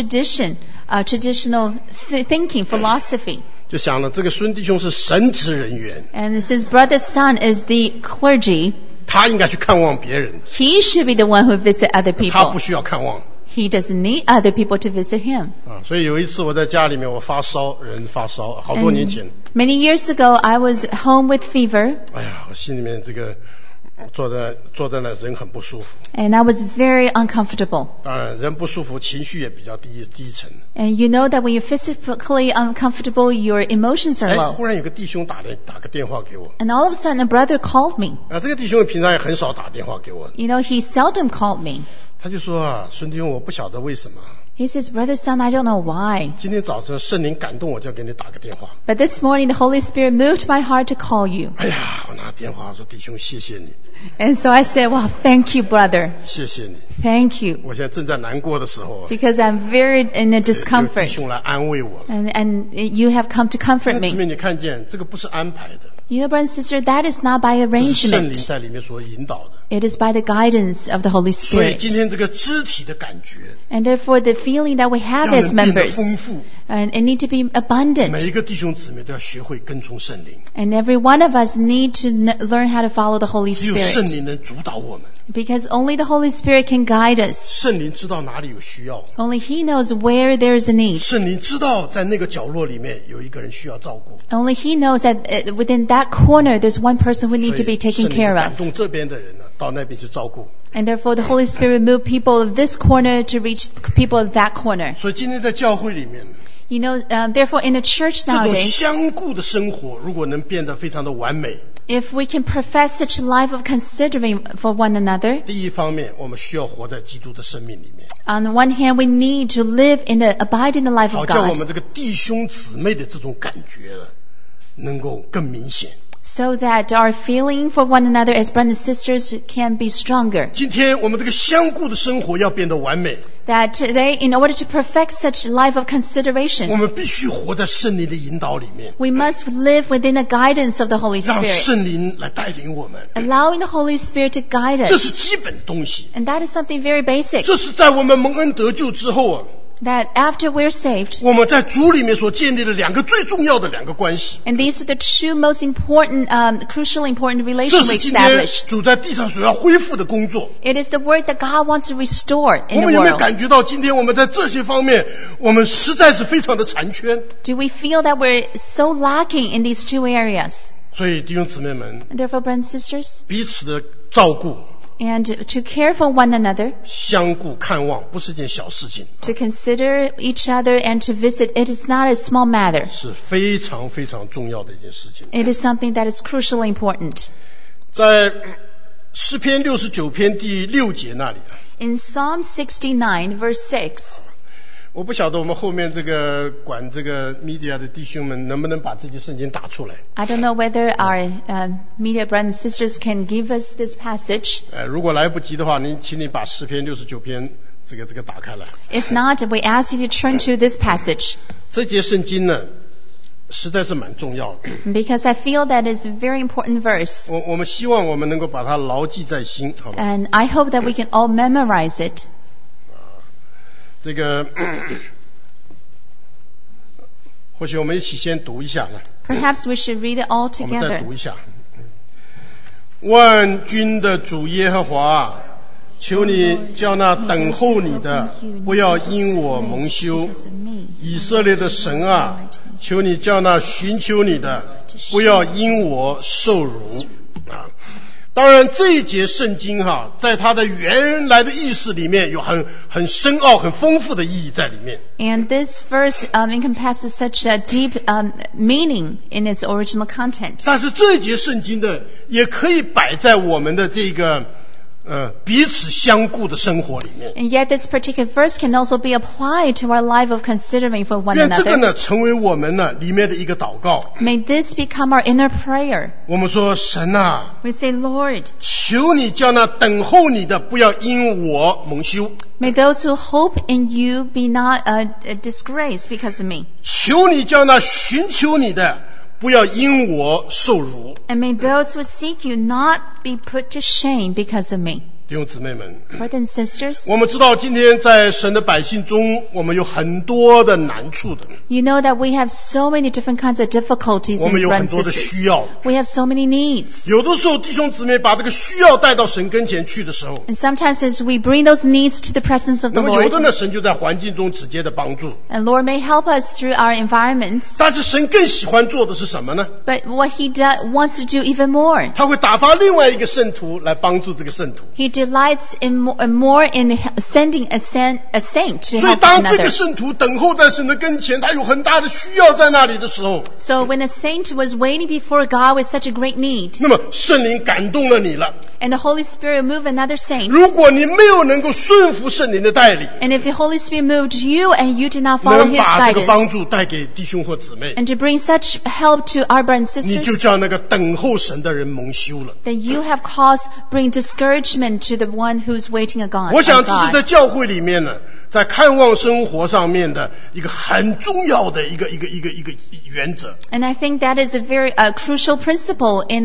traditional thinking, philosophy. 就想了，这个孙弟兄是神职人员， And since brother's son is the clergy, 他应该去看望别人， he should be the one who visit other 他不 people. 需要看望。 He doesn't need other people to visit him. 所以有一次我在家里面，我发烧，人发烧，好多年前。 Many years ago, I was home with fever, 哎呀，我心里面这个坐在那人很不舒服。 and I was very uncomfortable. 当然，人不舒服，情绪也比较低沉。 And you know that when you're physically uncomfortable, your emotions are 哎， low. 忽然有个弟兄打个电话给我。 And all of a sudden, a brother called me. 这个弟兄平常也很少打电话给我， You know, he seldom called me. 他就说啊，孙弟兄，我不晓得为什么， He says, brother, son, I don't know why. 今天早晨圣灵感动我，就要给你打个电话。 But this morning, the Holy Spirit moved my heart to call you. 哎呀，我拿电话说，弟兄，谢谢你， And so I said, well, thank you, brother. 谢谢你。 Thank you. 我现在正在难过的时候， Because I'm very in a 有弟 discomfort. 兄来安慰我。 And you have come to comfort 姊 me. 妹，你看见这个不是安排的， You know, brother and sister, that is not by 这是圣灵 arrangement. 在里面所引导的。 It is by the guidance of the Holy 所以今 Spirit. 天这个肢体的感觉， And therefore, the feeling that we have 让 as 人变得 members, 丰富。 and it need to be 每 abundant. 一个弟兄姊妹都要学会跟从圣灵， And every one of us need to learn how to follow the Holy 只有圣 Spirit. 灵能主导我们。 Because only the Holy Spirit can guide us. 圣灵知道哪里有需要， Only He knows where there is a need. 圣灵知道在那个角落里面有一个人需要照顾。 Only He knows that within that corner there's one person who 所 needs to be 以 taken 圣灵 care 感 of. 动这边的人呢，到那边去照顾。 And therefore the Holy Spirit moved people of this corner to reach people of that corner. 所以今天在教会里面， You know, therefore in the church 这种 nowadays, 相顾的生活，如果能变得非常的完美， if we can profess such a life of considering for one another, 第一方面，我们需要活在基督的生命里面， on the one hand we need to abide in the life 好 of 叫我 God, 们这个弟兄姊妹的这种感觉能够更明显。 so that our feeling for one another as brothers and sisters can be stronger. 今天我们这个相顾的生活要变得完美， That today, in order to perfect such life of 我 consideration, 们必须活在圣灵的引导里面， we must live within the guidance of the Holy 让 Spirit, 圣灵来带领我们。 allowing the Holy Spirit to guide 这 us. 是基本的东西， And that is something very basic, 这是在我们蒙恩得救之后啊， that after we're saved, 我们在主里面所建立的两个最重要的两个关系。 and these are the two most important, crucially important 这 relations we 是今天 established. 主在地上所要恢复的工作。 It is the work that God wants to restore 我 in 们 the 有没有 world. 感觉到今天我们在这些方面，我们实在是非常的残缺？ Do we feel that we're so lacking in these two areas? 所以弟兄姊妹们， And therefore, brothers and sisters, 彼此的照顾、 and to care for one another, 相顾、看望，不是件小事情， to consider each other and to visit, it is not a small matter. 是非常非常重要的一件事情。 It is something that is crucially important. 在诗篇69篇第6节那里， In Psalm 69, verse 6, 我不晓得我们后面这个管这个 media 的弟兄们能不能把这节圣经打出来。 I don't know whether our media brothers and sisters can give us this passage. 如果来不及的话，请你把诗篇69篇这个打开来。 If not, we ask you to turn to this passage. 这节圣经呢， 实在是蛮重要的。 Because I feel that is a very important verse. 我们希望我们能够把它牢记在心，好吧？ And I hope that we can all memorize it. 这个或许我们一起先读一下呢。 Perhaps we should read it all 我们再 together. 读一下。万军的主耶和华，求你叫那等候你的不要因我蒙羞。以色列的神啊，求你叫那寻求你的不要因我受辱。当然这一节圣经在它的原来的意思里面有很深奥很丰富的意义在里面。 And this verse encompasses such a deep meaning in its original content. 但是这一节圣经的也可以摆在我们的这个彼此相顾的生活里面。 And yet this particular verse can also be applied to our life of considering for one 愿这个 another. 呢成为我们呢里面的一个祷告。 May this become our inner prayer. 我们说神啊， We say, Lord, 求你叫那等候你的不要因我蒙羞。 may those who hope in you be not disgraced because of me. 求你叫那寻求你的不要因我受辱。 And may those who seek you not be put to shame because of me. 弟兄姊妹们， Brothers and sisters, 我们知道今天在神的百姓中，我们有很多的难处的， you know that we have so many different kinds of difficulties 我 in 们有 brothers 很 and 多的 sisters. 需要。 We have so many needs. 有的时候弟兄姊妹把这个需要带到神跟前去的时候， And sometimes as we bring those needs to the presence of 那 the 么有的 Lord, 呢，神就在环境中直接的帮助。 and Lord may help us through our environments. 但是神更喜欢做的是什么呢？ But what He wants to do even more, 他会打发另外一个圣徒来帮助这个圣徒。 He delights in more in sending a saint to 所以 help 当这个 another. 圣徒等候在神的跟前，他有很大的需要在那里的时候， So when a saint was waiting before God with such a great need, 那么圣灵感动了你了。 and the Holy Spirit moved another saint, 如果你没有能够顺服圣灵的带领， and if the Holy Spirit moved you and you did not follow 能 His 把这个帮 guidance, 助带给弟兄或姊妹， and to bring such help to our brothers and 你就 sisters, 叫那个等候神的人蒙羞了。 then you have caused bring discouragement to the one who's waiting on God. 我想这是在教会里面呢，在看望生活上面的一个很重要的一个原则。 And I think that is a very crucial principle in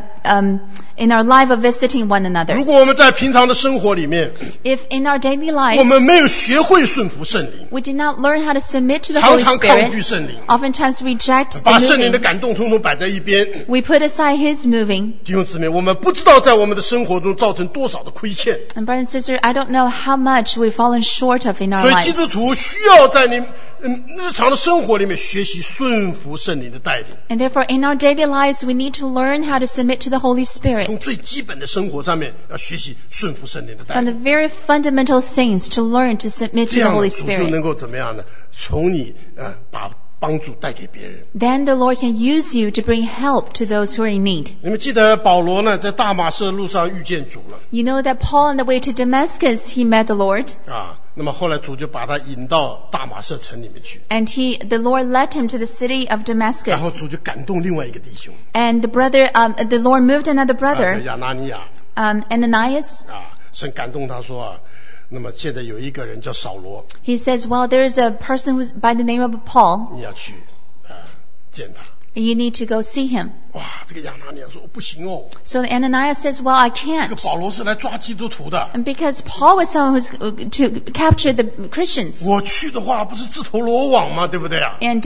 our life of visiting one 如 another. 果我们在平常的生活里面， If in our daily 我们 lives 没有学会顺服圣灵， we did not learn how to submit to the 常 Holy 常抗拒 Spirit, 圣灵， oftentimes reject 把 the 圣灵的 moving. 感动通通摆在一边。 We put aside His moving. 弟兄姊妹，我们不知道在我们的生活中造成多少的亏欠， And brothers and sisters, I don't know how much we've fallen short of in our 所以基督 lives. 徒需要在你日常的生活里面学习顺服圣灵的带领， And therefore, in our daily lives, we need to learn how to submit to the Holy Spirit. 从最基本的生活上面要学习顺服圣灵的带 From the 领， very fundamental things to learn to submit 这 to the 样 Holy 主就 Spirit. 能够怎么样呢？从你把帮助带给别人。 Then the Lord can use you to bring help to those who are in need. 你们记得保罗呢，在大马色路上遇见主了 You know that Paul on the way to Damascus, he met the Lord. 啊，那么后来主就把他引到大马色城里面去， And the Lord led him to the city of 然后 Damascus. 主就感动另外一个弟兄， And the Lord moved another 叫 brother, 亚拿尼亚 Ananias. 神感动他说那么现在有一个人叫扫罗， He says, well, there's a person who's by the name of Paul. 你要去见他。 You need to go see him. 哇，这个亚拿尼亚说不行哦， So Ananias says, well, I 这个 can't. 保罗是来抓基督徒的， And because Paul was someone who's to capture the Christians. 我去的话不是自投罗网吗？对不对啊？ And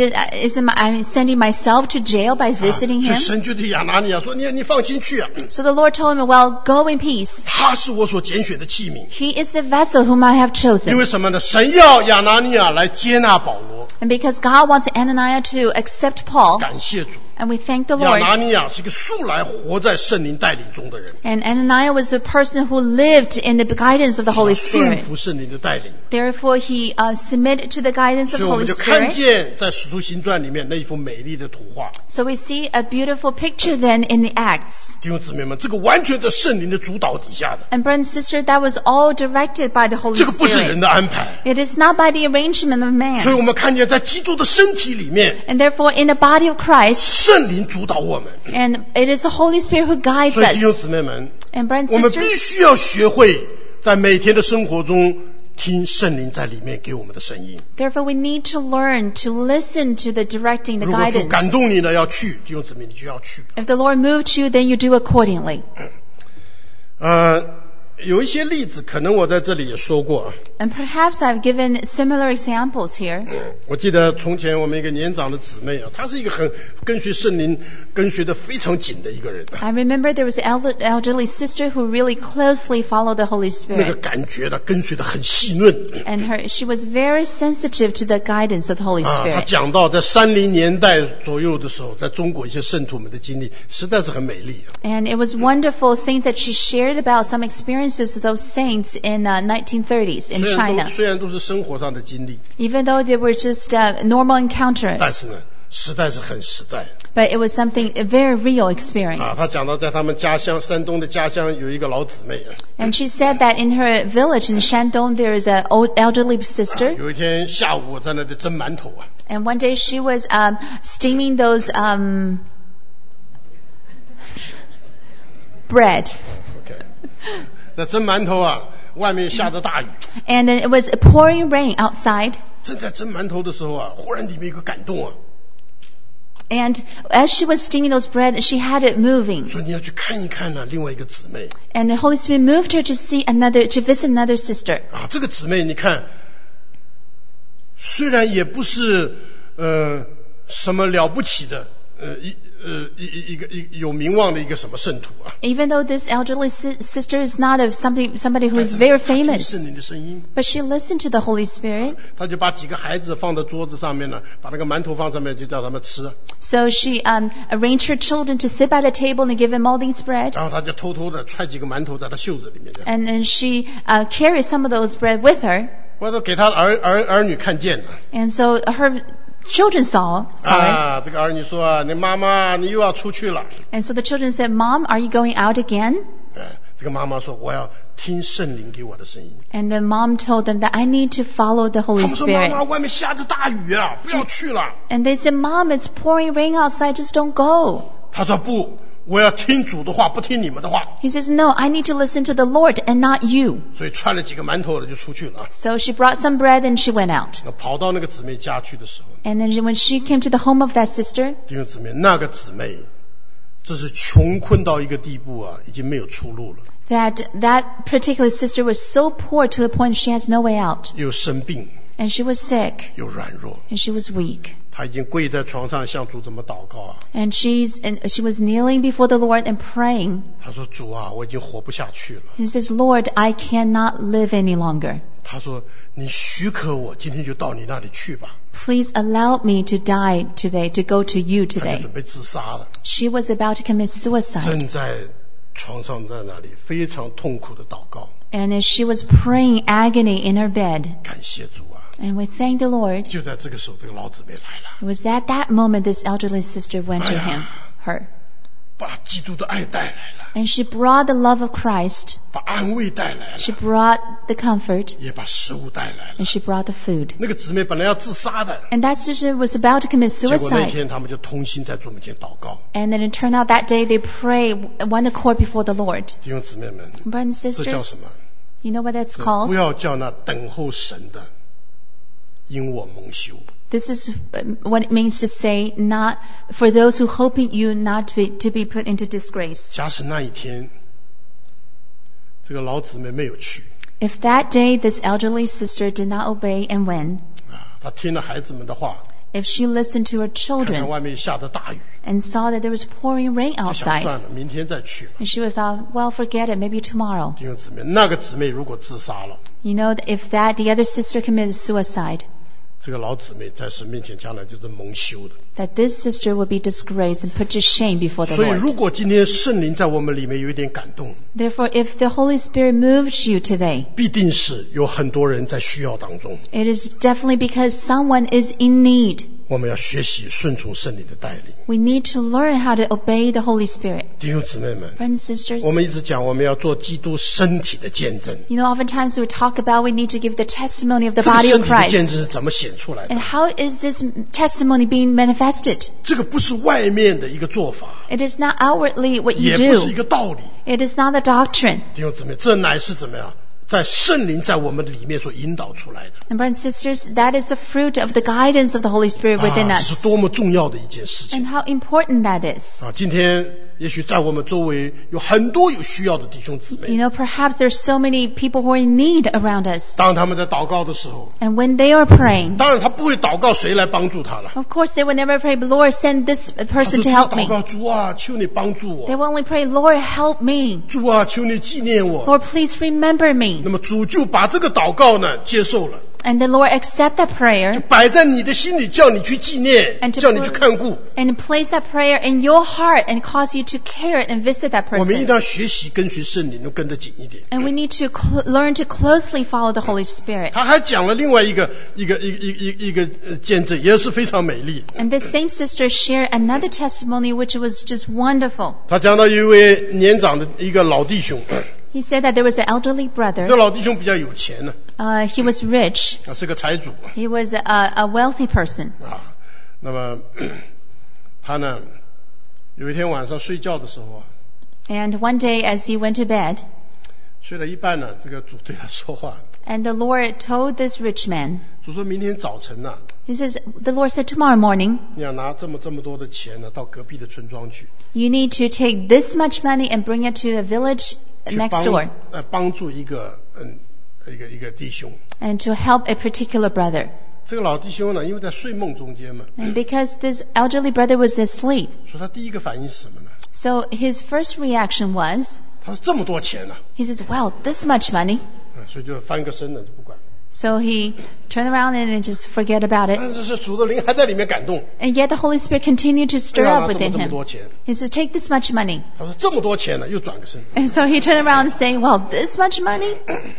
I'm sending myself to jail by visiting 所以 him. 神就对亚拿尼亚说：“你放心去啊， So the Lord told him, well, go in peace. 他是我所拣选的器皿。 He is the vessel whom I have 因 chosen. 为什么呢？神要亚拿尼亚来接纳保罗， And because God wants Ananias to accept Paul, 感谢主。 and we thank the 亚 Lord. 拿尼亚是一个素来活在圣灵带领中的人， And Ananias was a person who lived in the guidance of the Holy 顺 Spirit. 服圣灵的带领。 Therefore, he submitted to the guidance 所 of 以我 Holy 们就看 Spirit. 见在使徒行传里面那一幅美丽的图画。 So we see a beautiful picture then in the Acts. 弟兄姊妹们，这个完全在圣灵的主导底下的， And brother and sister, that was all directed by the Holy 这个不是人 Spirit. 的安排。 It is not by the arrangement of 所以 man. 我们看见在基督的身体里面， And therefore, in the body of Christ, 圣灵主导我们。 and it is the Holy Spirit who guides 所以弟兄 us. 姊妹们， And brother 我 and 们必 sisters, 须要学会在每天的生活中听圣灵在里面给我们的声音。 Therefore, we need to learn to listen to the directing, the 如果主感 guidance. 动你了要去，弟兄姊妹你就要去。 If the Lord moved you, then you do accordingly. 有一些例子可能我在这里也说过。 And perhaps I've given similar examples here. 我记得从前我们一个年长的姊妹啊，她是一个很跟随圣灵跟随的非常紧的一个人。 I remember there was an elderly sister who really closely followed the Holy 那个 Spirit. 感觉的跟随的很细润。 And she was very sensitive to the guidance of the Holy 她 Spirit. 讲到在30年代左右的时候，在中国一些圣徒们的经历，实在是很美丽。 And it was wonderful things that she shared about some experiences of those saints in 1930s in China. 虽然都是生活上的经历， Even though they were just normal 但 encounters, 是呢，实在是很实在。 but it was something, a very real 她 experience. 讲到在他们家乡山东的家乡有一个老姊妹， And she said that in her village in Shandong, there is an old elderly sister. 有一天下午我在那里蒸馒头啊， And one day she was steaming those bread. OK， 在蒸馒头啊，外面下着大雨， And then it was pouring rain outside. 正在蒸馒头的时候啊，忽然里面有个感动啊， And as she was steaming those bread, she had it moving. 说你要去看一看呢、另外一个姊妹 And the Holy Spirit moved her to visit another sister. 啊，这个姊妹你看，虽然也不是什么了不起的一个有名望的一个什么圣徒啊， Even though this elderly sister is not somebody who 但 is 是 very 她听 famous, 圣灵的声音， but she listened to the Holy Spirit. 她就把几个孩子放到桌子上面呢，把那个馒头放上面，就叫他们吃， So she arranged her children to sit by the table and give them all these bread. 然后她就偷偷的揣几个馒头在她袖子里面， And then she carried some of those bread with her. 或者给她儿女看见了。 And so her children saw it. 啊，这个儿女说啊，你妈妈你又要出去了。 And so the children said, Mom, are you going out again? 这个妈妈说我要听圣灵给我的声音。 And the mom told them that I need to follow the 他 Holy 们说妈妈 Spirit. 外面下着大雨啊，不要去了。 And they said, Mom, it's pouring rain outside, just don't go. 他说不，我要听主的话，不听你们的话。 He says, No, I need to listen to the Lord and not you. 所以揣了几个馒头了就出去了。 So she brought some bread and she went out. 那跑到那个姊妹家去的时候， And then when she came to the home of that sister, 弟兄姊妹，那个姊妹这是穷困到一个地步啊，已经没有出路了， that particular sister was so poor to the point she has no way out. 又生病 And she was sick 又软弱， and she was weak. 她已经跪在床上向主怎么祷告啊？ And she was kneeling before the Lord and praying. 她说主啊，我已经活不下去了。 He says, Lord, I cannot live any longer. 她说你许可我今天就到你那里去吧。 Please allow me to die today, to go to you 她就 today. 准备自杀了， She was about to commit suicide. 正在床上在那里非常痛苦的祷告。 And as she was praying agony in her bed. 感谢主啊！ And we thank the Lord. 就在这个时候，这个老姊妹来了， It was at that moment this elderly sister went to her. 把基督的爱带来了， And she brought the love of Christ. 把安慰带来了， She brought the comfort. 也把食物带来了。 And she brought the food. 那个姊妹本来要自杀的， And that sister was about to commit 结果那 suicide. 天他们就同心在主面前祷告。 And then it turned out that day they pray one accord before the Lord. 弟兄姊妹们， Brothers and 这叫什 sisters, 么？ you know what that's 不 called? 要叫那等候神的因我蒙羞。 This is what it means to say, not for those who hope in you not to be put into disgrace. 假使那一天，这个老姊妹没有去 If that day this elderly sister did not obey and went, 啊，她听了孩子们的话， if she listened to her 看看 children 外面下着大雨， and saw that there was pouring rain 就想 outside, 算了，明天再去。 and she would have thought, well, forget it, maybe tomorrow. 弟兄姊妹，那个姊妹如果自杀了， You know, if the other sister committed suicide, 这个老姊妹在神面前将来就是蒙羞的。 that this sister would be disgraced and put to shame before the 所以，如 Lord. 果今天圣灵在我们里面有一点感动， Therefore, if the Holy Spirit moves you today, 必定是有很多人在需要当中。 it is definitely because someone is in need. 我们要学习顺从圣灵的带领。 We need to learn how to obey the Holy Spirit. 弟兄姊妹们， Brothers and sisters, 我们一直讲我们要做基督身体的见证。 you know, oftentimes we talk about we need to give the testimony of the 这个 body 身 of 体的见 Christ. 证是怎么显出来的 And？how is this testimony being manifested? 这个不是外面的一个做法， It is not outwardly what you 也不是一 do. 个道理。 It is not a doctrine. 弟兄姊妹，这乃是怎么样？ 在圣灵在我们里面所引导出来的。 And brothers and sisters, that is the fruit of the guidance of the Holy Spirit within 这 us. 是多么重要的一件事情 And how important that is. 今天也许在我们周围有很多有需要的弟兄姊 You 妹， know, perhaps there's so many people who are in need around us. 当他们在祷告的时候， And when they are praying, 当然他不会祷告谁来帮助他了， of course they will never pray, Lord, send this 他 person 就 to 只 help 祷 me. 告主啊，求你帮助 They 我， will only pray, Lord, help me. 主啊，求你纪念我。 Lord, please remember me. 那么主就把这个祷告呢接受了， And the Lord accept that 就 prayer 摆在你的心里，叫你去纪念， And to 叫你去看顾。 and place that prayer in your heart and cause you to care and visit that 我们 person. 一定要学习跟随圣灵，跟得紧一点。 And we need to learn to closely follow the Holy Spirit. 他还讲了另外一个见证，也是非常美丽。 And this same sister shared another testimony which was just wonderful. 他讲到一位年长的一个老弟兄， He said that there was an elderly 这 brother. 老弟兄比较有钱呢， He was rich. 他是个财主 He was a wealthy person. 那么他呢，有一天晚上睡觉的时候 And one day as he went to bed, 睡了一半呢，这个主对他说话， and the Lord told this rich man, 主说明天早晨呢， he says, the Lord said, tomorrow morning, 你要拿这么多的钱呢，到隔壁的村庄去， you need to take this much money and bring it to a village 去 next door 帮助一个弟兄。 and to help a particular brother. 这个老弟兄呢，因为在睡梦中间嘛， And because this elderly brother was asleep, 所以他第一个反应是什么呢？ so his first reaction was, 他说这么多钱呢， he says, well, this much money. 所以就翻个身了，就不管。 So he turned around and just forget about it. 但是主的灵还在里面感动， And yet the Holy Spirit continued to 不 stir 要 up 拿这 within 么 him. 多钱。 He says, take this much money. 他说这么多钱呢，又转个身， And so he turned around and saying, well, this much money?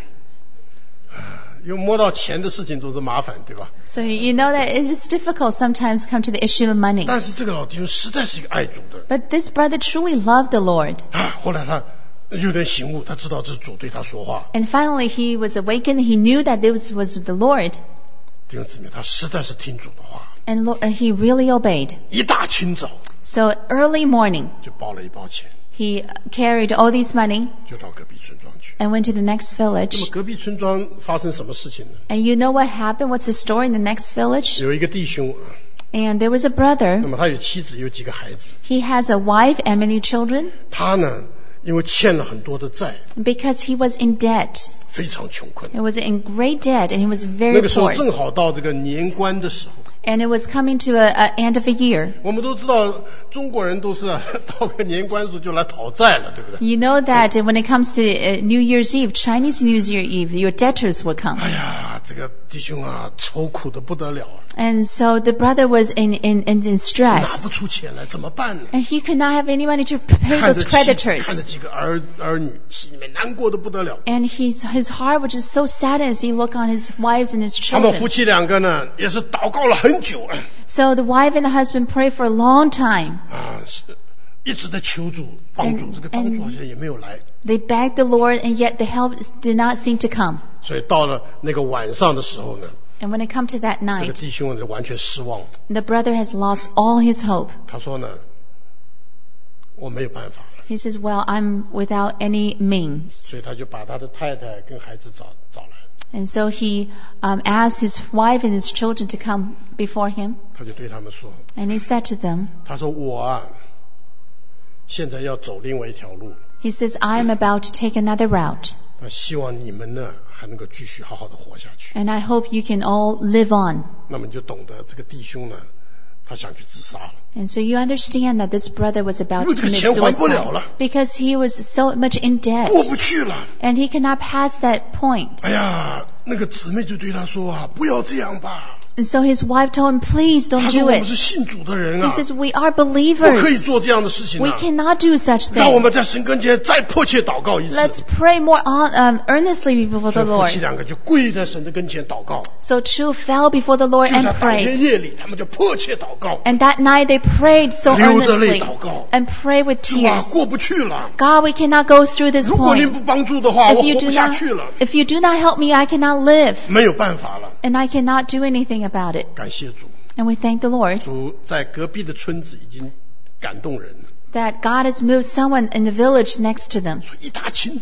因为摸到钱的事情都是麻烦，对吧？ So you know that it is difficult sometimes come to the issue of money. 但是这个老弟兄实在是一个爱主的 But this brother truly loved the Lord. 后来他有点醒悟，他知道这是主对他说话。 And finally he was awakened. He knew that this was the Lord. 弟兄姊妹，他实在是听主的话， And he really obeyed. 一大清早 So early morning, 就包了一包钱， he carried all this money 就到隔壁村庄去。 and went to the next 那么 village. 隔壁村庄发生什么事情呢？ And you know what happened? What's the story in the next village? 有一个弟兄 And there was a 那 brother. 么他有妻子，有几个孩子。 He has a wife and many children. 他呢，因为欠了很多的债， Because he was in debt. 非常穷困。 He was in great debt and he was 那 very 个时候 poor. 正好到这个年关的时候。 And it was coming to a end of a year. 我们都知道，中国人都是到个年关的时候就来讨债了，对不对？ You know that when it comes to New Year's Eve, Chinese New Year's Eve, your debtors will come. 哎呀，这个弟兄啊，愁苦的不得了啊， And so the brother was in 拿不 stress. 出钱来，怎么办呢？ And he could not have any money to pay 看 those 着妻子，看着 creditors. 几个儿女，心里面难过的不得了。 And his heart was just so sad as he looked on his wives and his 他们夫 children. 妻两个呢，也是祷告了很久 So the wife and the husband prayed for a long time. 是一直在求主帮助，这个帮助好像也没有来。 They begged the Lord and yet the help did not seem to come. 所以到了那个晚上的时候呢， And when it come to that 这个 night, 弟兄就完全失望了。 the brother has lost all his hope. 他说呢，我没有办法了， He says, well, I'm without any means. 所以他就把他的太太跟孩子找来， And so he asked his wife and his children to come before him. 他就对他们说， And he said to them, 他说我啊，现在要走另外一条路， he says, I'm about to take another route. 那希望你们呢还能够继续好好的活下去。 And I hope you can all live on. 那么你就懂得这个弟兄呢，他想去自杀了， And so you understand that this brother was about to 因为这个 commit 钱还不了 suicide 了。 because he was so much in debt 过不去了。 and he cannot pass that point. 哎呀，那个姊妹就对他说啊，不要这样吧。 And so his wife told him, please 他 don't 说 do 我们 it. 是信主的人 He 啊， says, we are 不可以 believers. 做这样的事情 We 啊。 cannot do such 让我 things. 们在神跟前再迫切祷告一次。 Let's pray more earnestly before 所 the 以夫妻 Lord. 两个就跪在神的跟前祷告。 So two fell before the Lord 就在 and 当天 prayed. 夜里，他们就迫切祷告， And that night they prayed so 流着泪 earnestly 祷告。 and prayed with 主啊， tears. 过不去了。 God, we cannot go through this 如果您 point. 不帮助的话，我 If you 活 do 不下 not, 去了。 if you do not help me, I cannot live. 没有办法了。 And I cannot do anything about it. 感谢主， And we thank the Lord 主在隔壁的村子已经感动人了。 that God has moved someone in the village next to them. 所以一大清早，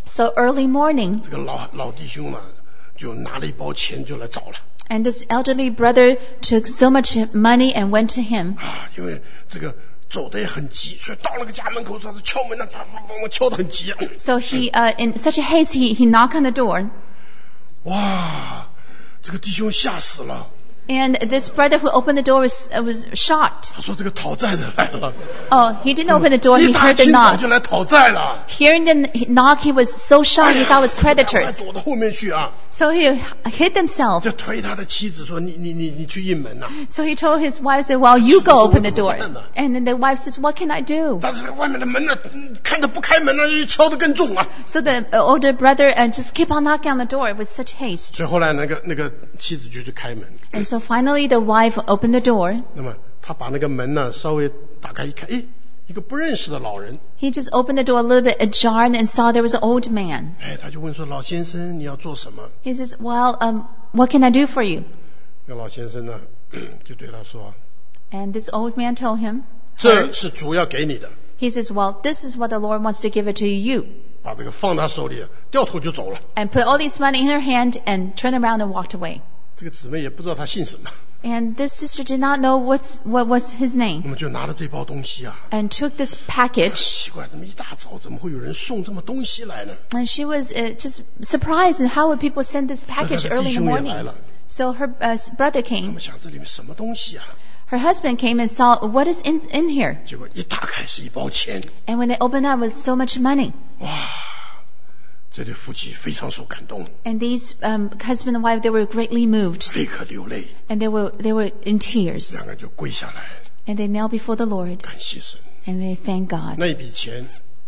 So early morning, 这个老弟兄就拿了一包钱就来找了。 and this elderly brother took so much money and went to him. 因为这个走得也很急，所以到了个家门口，他敲门敲得很急。 So he, in such a haste, he knocked on the door. 哇，这个弟兄吓死了。 And this brother who opened the door was shocked. 他说这个讨债的来了。 Oh, he didn't open the door. He heard the 一大清早 knock. 就来讨债了。 Hearing the knock, he was so shocked. He thought it was 赶快 creditors. 躲到后面去啊！ So he hid himself. 就推他的妻子说：“你去应门呐。” So he told his wife, said, "Well, you go open the door." And then the wife says, "What can I do?" 但是外面的门呢，看着不开门呢，又敲得更重啊。 So the older brother just keep on knocking on the door with such haste. 所以后来那个妻子就去开门。 And so finally the wife opened the door. 那么他把那个门呢稍微打开一看，一个不认识的老人。 He just opened the door a little bit ajar and saw there was an old man. 他就问说：“老先生，你要做什么？” He says, "Well, what can I do for you?" 那老先生呢就对他说 And this old man told him, 这是主要给你的。 he says, "Well, this is what the Lord wants to give it to you." 把这个放他手里，掉头就走了。 And put all this money in her hand and turned around and walked away. 这个姊妹也不知道他姓什么， And this sister did not know what was his 我 name 们就拿了这包东西啊。 and took this package. 奇怪，怎么一大早怎么会有人送这么东西来呢？ And she was just surprised. And how would people send this package early in the morning? So her brother 我 came. 们想这里面什么东西啊？ Her husband came and saw what is in here. 结果一打开是一包钱， And when they opened up, it was so much money. 哇！这对夫妻非常受感动， And these husband and wife, they were greatly moved. 立刻流泪， And they were in tears. 两个人就跪下来 And they knelt before the Lord. 感谢神。 And they thanked God. 那一笔钱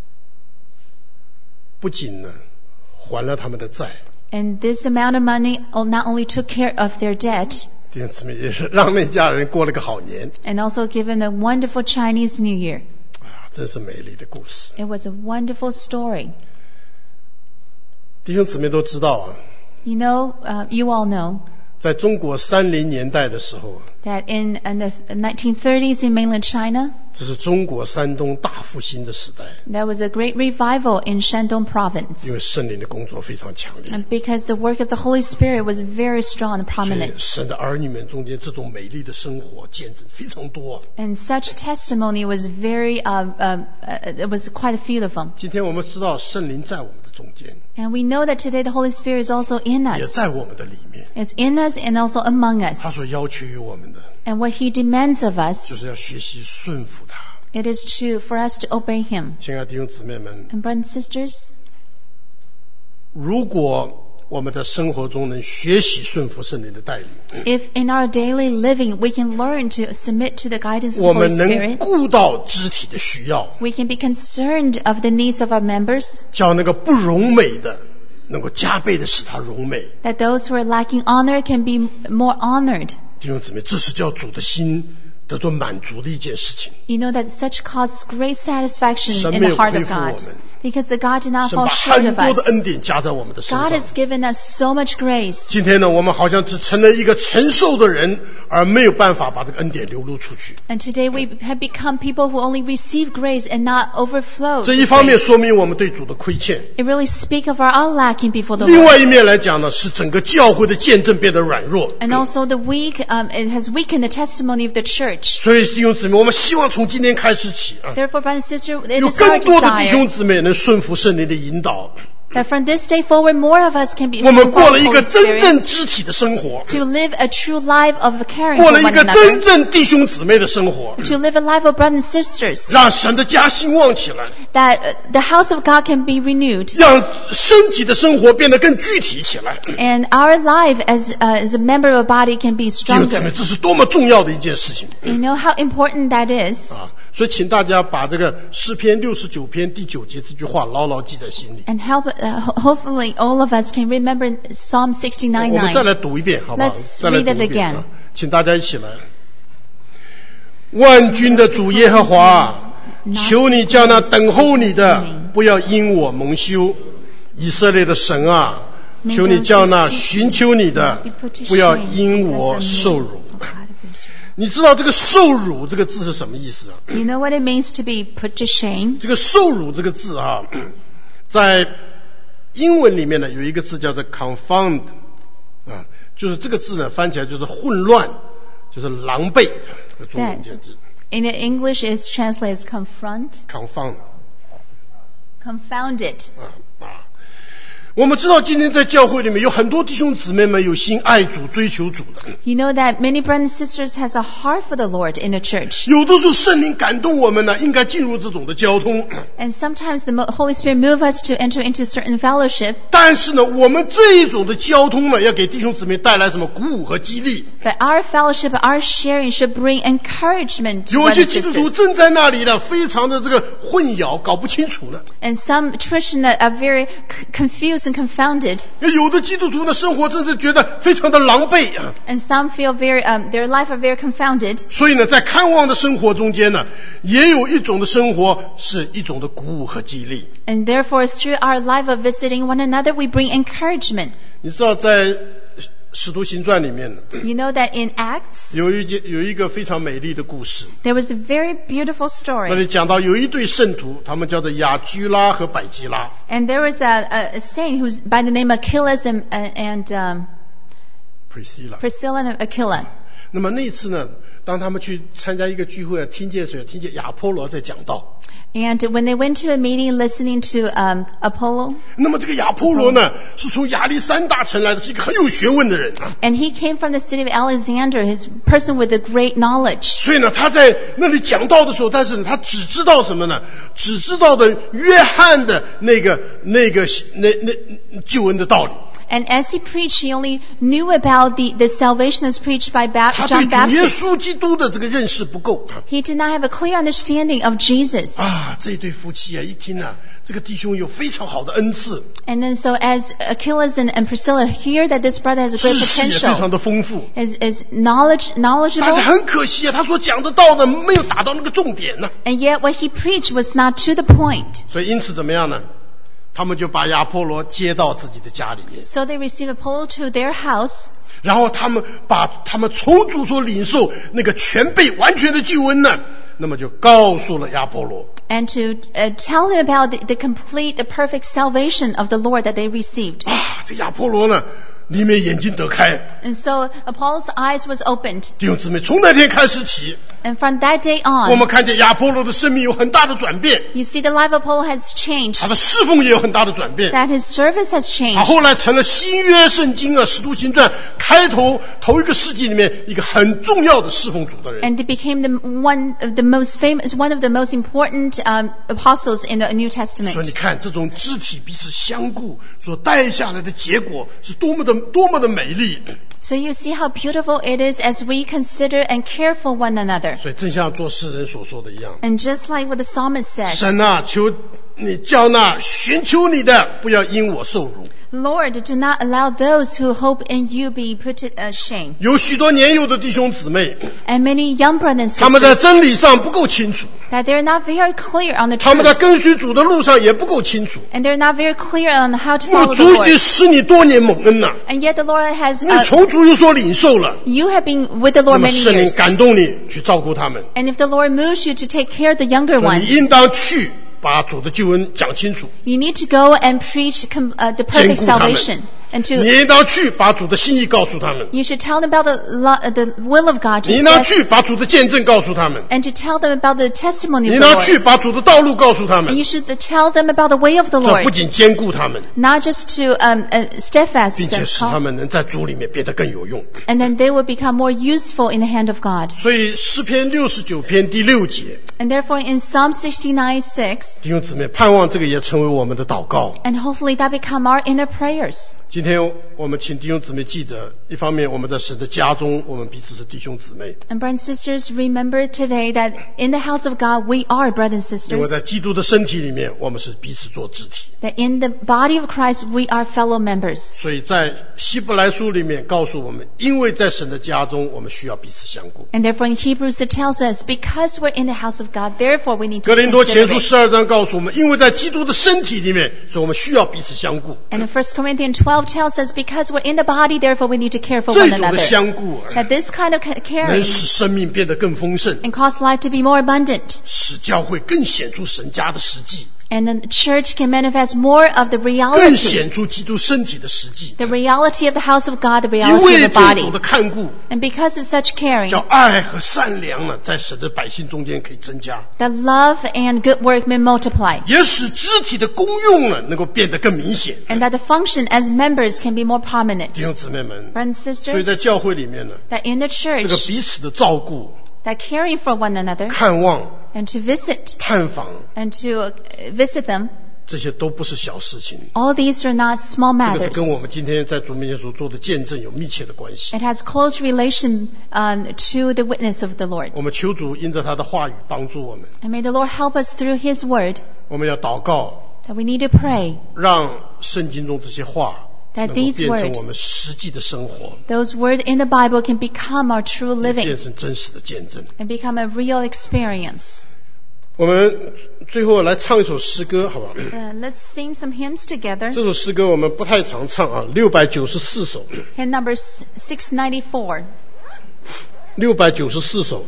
不仅呢还了他们的债， And this amount of money not only took care of their debt, 弟兄姊妹也是让那家人过了个好年 and also given a wonderful Chinese New Year. 啊！真是美丽的故事。 It was a wonderful story. 弟兄姊妹都知道啊， You know, you all know 在中国30年代的时候， that in the 1930s in mainland China, 这是中国山东大复兴的时代， there was a great revival in Shandong 因 province. 为圣灵的工作非常强烈， And because the work of the Holy Spirit was very strong and 所以 prominent. 神的儿女们中间这种美丽的生活见证非常多。 And such testimony was very, it was quite a few of them. 今天我们知道圣灵在我们的中间， And we know that today the Holy Spirit is also in 也 us. 在我们的里面。 It's in us and also among 他 us. 所要求于我们的， And what He demands of 就 us, 是要学习顺服他。 it is for us to obey Him. 亲爱的弟兄姊妹们， And brothers and sisters, 如果我们的生活中能学习顺服圣灵的带领， if in our daily living we can learn to submit to the guidance of 我 the Holy 们能 Spirit, 顾到肢体的需要， we can be concerned of the needs of our members, 叫那个不荣美的能够加倍的使它荣美。 that those who are lacking honor can be more honored. 弟兄姊妹，这是叫主的心得到满足的一件事情。 You know that such causes great satisfaction 神 in 没 the 有 heart 亏 of 负我 God. 们， Because the God did not 神把 fall short 很 of 多的 us. 恩典加在我们的身 God 上。 has given us so much grace. 今天呢，我们好像只成了一个承受的人，而没有办法把这个恩典流露出去。 And today we have become people who only receive grace and not overflow. 这一方面说明我们对主的亏欠， It really speaks of our own lacking before the 另 Lord. 外一面来讲呢，使整个教会的见证变得软弱。 And also the weak, it has weakened the testimony of the church. 所以弟兄姊妹，我们希望从今天开始起啊， Therefore, brothers and sisters, it 有 is our 更多的弟兄 desire 姊妹能顺服圣灵的引导， that from this day forward, more of us can be 我们 filled 过 by 了 the 一个 Holy 真 Spirit 正肢体的生活， to live a true life of caring 过 for 了一 one 个 another, 真正弟兄姊妹的生活， to live a life of brothers and sisters, 让神的家兴旺起来， that the house of God can be renewed, 让身体的生活变得更具体起来。 and our life as a member of a body can be 弟兄姊妹， stronger. 这是多么重要的一件事情 You know how important that is. 啊！所以，请大家把这个诗篇69篇第9节这句话牢牢记在心里。 And hopefully all of us can remember Psalm 69:9. 我们再来读一遍，好不好？ Let's 再来 read 读 it 一遍 again. 啊！请大家一起来。万军的主耶和华，求你叫那等候你的不要因我蒙羞。以色列的神啊，求你叫那寻求你的不要因我受辱。你知道这个受辱这个字是什么意思啊？ You know what it means to be put to shame? 这个受辱这个字啊，在英文里面呢有一个字叫做 confound 啊，就是这个字呢翻起来就是混乱，就是狼狈。中文简直。 In English, it's translated as confounded. Confounded. 我们知道今天在教会里面有很多弟兄姊妹们有心爱主追求主的。 You know that many brothers and sisters has a heart for the Lord in the church. 有的时候圣灵感动我们呢，应该进入这种的交通。 And sometimes the Holy Spirit move us to enter into certain fellowship. 但是呢，我们这一种的交通呢，要给弟兄姊妹带来什么鼓舞和激励。 But our fellowship, our sharing should bring encouragement to 有一些 brothers 基 and 督徒 sisters. 正在那里呢，非常的这个混淆，搞不清楚呢。 And some Christians are very confused and confounded. 有的基督徒的生活真是觉得非常的狼狈啊。 And some feel their life are very confounded. 所以呢，在看望的生活中间呢，也有一种的生活是一种的鼓舞和激励。 And therefore, through our life of visiting one another, we bring encouragement. 你知道在使徒行传里面呢， You know that in Acts, 有一个非常美丽的故事。 there was a very beautiful 那 story. 里讲到有一对圣徒，他们叫做雅居拉和百基拉。 And there was a saint who's by the name of Achilles and Priscilla。 Priscilla and Aquila. 那么那一次呢，当他们去参加一个聚会，听见亚波罗在讲道。 And when they went to a meeting listening to Apollo, 那么这个亚波罗呢，是从亚历山大城来的，是一个很有学问的人啊。 and he came from the city of Alexander, his person with a great knowledge. 所以呢，他在那里讲道的时候，但是呢，他只知道什么呢？只知道的约翰的那救恩的道理。 And as he preached, he only knew about the salvation that's preached by 他对 John 主耶 Baptist. 稣基督的这个认识不够。 He did not have a clear understanding of Jesus. 这一对夫妻啊，一听啊，这个弟兄有非常好的恩赐， And then so as Achilles and Priscilla hear that this brother has a 知 great 识也非常 potential, 的丰富， is 但 knowledgeable, 是很可惜啊，他所讲的道呢，没有打到那个重点呢。 and yet what he preached was not to the point. 所以因此怎么样呢？他们就把亚波罗接到自己的家里面， So they received Apollo to their house, 然后他们把他们从主所领受那个全备完全的救恩呢，那么就告诉了亚波罗。 and to tell him about the complete, the perfect salvation of the Lord that they received. 这亚波罗呢，里面眼睛得开。 And so Apollo's eyes was opened. 弟兄姊妹，从那天开始起， And from that day 我 on, 们看见亚波罗的生命有很大的转变， you see the life of Apollo has 他 changed, 的侍奉也有很大的转变。 that his service has 他 changed. 后来成了新约圣经啊，使徒行传开头一个世纪里面一个很重要的侍奉主的人。 And he became one of the most important apostles in the New 所以 Testament. 你看，这种肢体彼此相顾所带下来的结果是多么的美丽。 So you see how beautiful it is as we consider and care for one another. 所以正像做诗人所说的一样， And just like what the psalmist says, 神啊，求你叫那寻求你的不要因我受辱。 Lord, do not allow those who hope in you be put to shame. 有许多年幼的弟兄姊妹， And many young brothers and 他们在 sisters, 真理上不够清楚， that they're not very clear on the 他们在 truth. 跟随主的路上也不够清楚。 And they're not very clear on how to 因 follow 为 the 主已 Lord. 经使你多年蒙恩了， And yet the Lord has, 你从主有所领受了， you have been with the 那 Lord 么 many 圣灵 years. 感动你去照顾他们， And if the Lord moves you to take care of the younger 所以 ones, 你应当去把主的救恩讲清楚， you need to go and preach the perfect 兼顾他们。 salvation. And 你 to, 应当去把主的心意告诉他们， you should tell them about the will of God 你 to 应当 stand, 去把主的见证告诉他们， and to tell them about the 你 testimony of 应 the 当去 Lord. 把主的道路告诉他 And 们， you should tell them about the way of the 这不 Lord, 仅兼顾他们， not just to steadfast 并且 them, 使他们能在主里面变得更有用。 and then they will become more useful in the hand of God. 所以诗篇69篇第6节， And therefore in Psalm 69:6, 弟兄姊妹，盼望这个也成为我们的祷告。 and hopefully that become our inner prayers. 今天我们请弟兄姊妹记得，一方面我们在神的家中，我们彼此是弟兄姊妹； And brothers and sisters, remember today that in the house of God we are brothers and 因为在 sisters. 基督的身体里面，我们是彼此做肢体。 That in the body of Christ we are fellow members. 所以在希伯来书里面告诉我们，因为在神的家中，我们需要彼此相顾。 And therefore in Hebrews it tells us, because we're in the house of God, therefore we need 哥 to 林多前 consider 书 it. 12章告诉我们，因为在基督的身体里面，所以我们需要彼此相顾。 And in 1 Corinthians 12 tells us, because we're in the body, therefore we need to care for 这 one 种的 another. 相顾 That this kind of 能 caring 使生命变得更丰盛， and cause life to be more abundant, 使教会更显出神家的实际。 And the church can manifest more of the 更 reality. 显出基督身体的实际。 The reality of the house of God, the 因 reality 为 of the 这种 body. 的看顾， And because of such caring, 叫爱和善良呢，在神的百姓中间可以增加， that love and good work may multiply. 也使肢体的功用呢能够变得更明显。 And that the function as members can be more 弟 prominent. 兄姊妹们， Brothers and 所以在 sisters, 教会里面呢， that in the 这个 church, 彼此的照顾、 that caring for one another, 看望、 and to visit, 探访， and to visit them, 这些都不是小事情。 all these are not small 这个是跟 matters. 我们今天在主面前所做的见证有密切的关系。 It has close relation to the witness of the Lord. 我们求主因着他的话语帮助我们， And may the Lord help us through His word, 我们要祷告， that we need to pray 让圣经中这些话 that 能够 these 变成 words, 我们实际的生活， those words in the Bible can become our true 变 living 成真实的见证。 and become a real experience. 我们最后来唱一首诗歌，好不好？ Let's sing some hymns together. 这首诗歌我们不太常唱啊，694首 Hymn number 694. ，694首，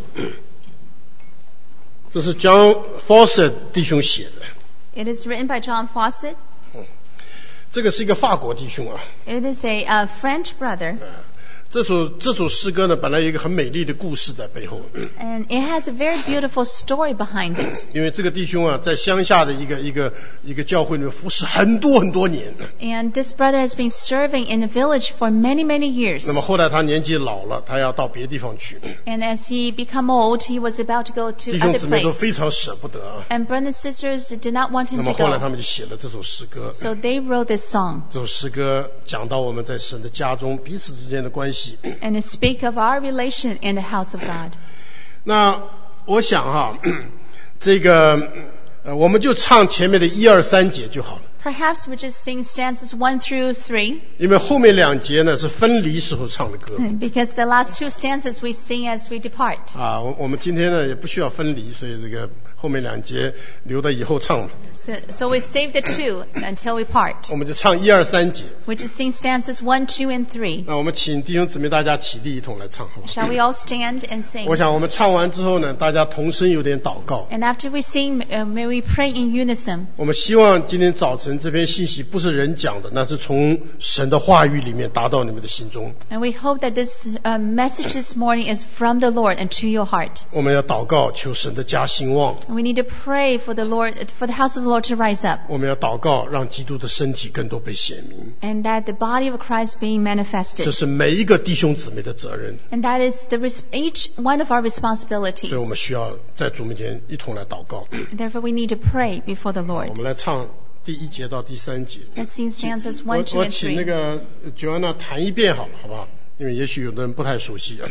这是 John Fawcett 弟兄写的。 It is written by John Fawcett. 这个是一个法国弟兄啊。 It is a French brother, 这首诗歌呢，本来有一个很美丽的故事在背后。 and it has a very beautiful story behind it. 因为这个弟兄啊，在乡下的一个教会里面服侍很多年。 And this brother has been serving in the village for many, many years. 那么后来他年纪老了，他要到别地方去。 And as he become old, he was about to go to 弟兄 other 姊妹都非 place. 常舍不得啊。 And brothers and sisters did not want 那 him 么 to 后来他 go. 们就写了这首诗歌。 So they wrote this song. 这首诗歌讲到我们在神的家中彼此之间的关系。 And it speaks of our relation in the house of God. 那我想哈，这个我们就唱前面的1、2、3节就好了。 Perhaps we just sing stanzas 1 through 3, 因为后面2节呢是分离时候唱的歌 because the last 2 stanzas we sing as we depart. 啊，我们今天呢也不需要分离，所以这个后面2节留到以后唱了。 So we save the 2 until we part. 我们就唱1、2、3节。 We just sing stanzas 1, 2, and 3. 那我们请弟兄姊妹大家起立一同来唱，好不好？ Shall we all stand and sing? 我想我们唱完之后呢，大家同声有点祷告。 And after we sing, may we pray in unison. 我们希望今天早晨这篇信息不是人讲的，那是从神的话语里面达到你们的心中。 And we hope that this message this morning is from the Lord and to your heart. 我们要祷告，求神的家兴旺。 And we need to pray for the Lord, for the house of the Lord to rise up, 我们要祷告，让基督的身体更多被显明。 and that the body of Christ being 这 manifested. 是每一个弟兄姊妹的责任， And that is each one of our 所以我们 responsibilities. 需要在主面前一同来祷告。 Therefore, we need to pray before the 我 Lord. 们来唱第1节到第3节。 Let's sing stanzas 1, 我 2, and 请那 3. 个 Joanna 弹一遍好了，好不好？因为也许有的人不太熟悉。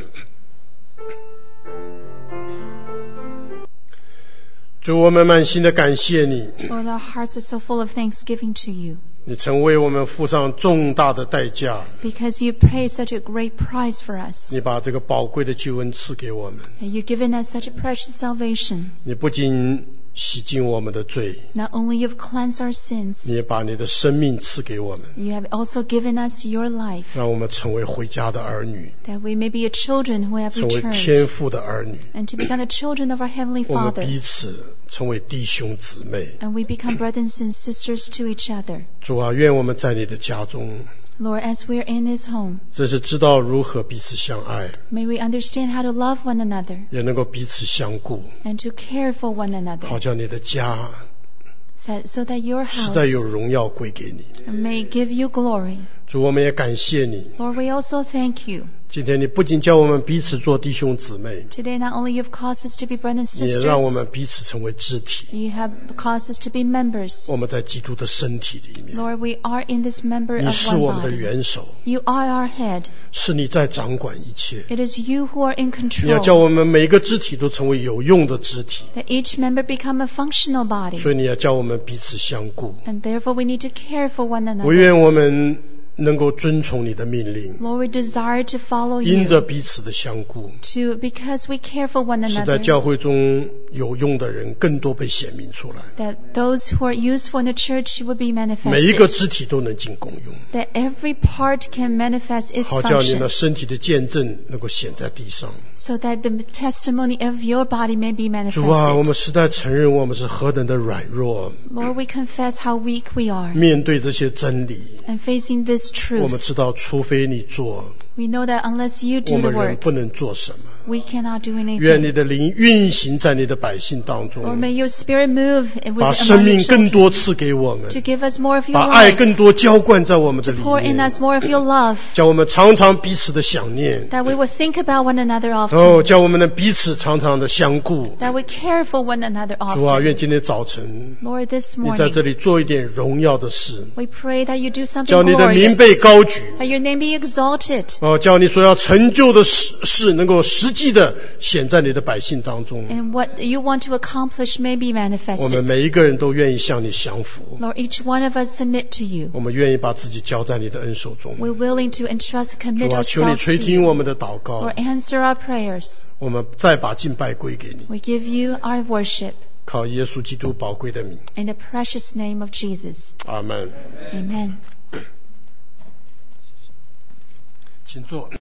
主，我们满心的感谢你， Lord, our hearts are so full of thanksgiving to you, 你曾为我们付上重大的代价， because you paid such a great price for us. 你把这个宝贵的救恩赐给我们。 And you've given us such a precious salvation. 你不仅洗净我们的罪， Not only you've cleansed our 你 sins, 也把你的生命赐给我们， you have also given us your life, 让我们成为回家的儿女， that we may be your children who have 成为 returned, 天父的儿女。 and to become the children of our Heavenly 我们 Father. 彼此成为弟兄姊妹。 And we become brothers and sisters to each other. 主啊，愿我们在你的家中， Lord, as we are in this home, 真是知道如何彼此相爱， may we understand how to love one another 也能够彼此相顾， and to care for one 好 another, 叫你的家 so that your 实在有 house 荣耀归给你。 may give you glory. 主，我们也感谢你， Lord, we also thank you. 今天你不仅叫我们彼此做弟兄姊妹， Today, not only you've caused us to be brothers and 你也让我 sisters, 们彼此成为肢体。 you have caused us to be members. 我们在基督的身体里面， Lord, we are in this member 你 of 是 one 我们的 body. 元首， You are our head. 是你在掌管一切。 It is you who are in 你要叫 control. 我们每一个肢体都成为有用的肢体， That each member become a functional body. 所以你要叫我们彼此相顾。 And therefore we need to care for one 我 another. 愿我们能够遵从你的命令， Lord, we desire to follow 因着 you 彼此的相顾， because we care for one 使在 another, 教会中有用的人更多被显明出来， that those who are useful in the church would be 每一个 manifested, 肢体都能尽功用， that every part can manifest its 好叫你 function, 的身体的见证能够显在地上。 so that the testimony of your body may be 主啊，我 manifested. 们实在承认我们是何等的软弱， Lord, we confess how weak we are 面对这些真理， and facing this 我们 truth. 知道除非你做， We know that unless you 我 do the 们人 work, 不能做什么。 we cannot do 愿 anything. 你的灵运行在你的百姓当 Lord, 中， may your spirit move 把 among 生 your 命更 children 多赐给我们， to give us more of your 把爱 life, 更多浇灌在我们的里 pour in 面， us more of your love, 叫我们常常彼此的想念， that we will think about one another 哦， often, 叫我们能彼此常常的相顾。 that we care for one another 主啊， often. 愿今天早晨 Lord, this 你在这 morning, 里做一点荣耀的事， we pray that you do 叫 something 你的名 glorious, 被高举， that your name be exalted, 哦，叫你所要成就的事能够实际的显在你的百姓当中。 and what you want to accomplish may be 我们 manifested. 每一个人都愿意向你降服， Lord, each one of us submit to you. 我们愿意把自己交在你的恩手中。 We're willing to entrust, 主 commit 啊，求你 ourselves 垂 to 听我 you. 们的祷告 Lord,，answer our prayers. 我们再把敬拜归给你， We give you our worship 靠耶稣基督宝贵的名， in the precious name of Jesus. 阿门。 Amen. 请坐。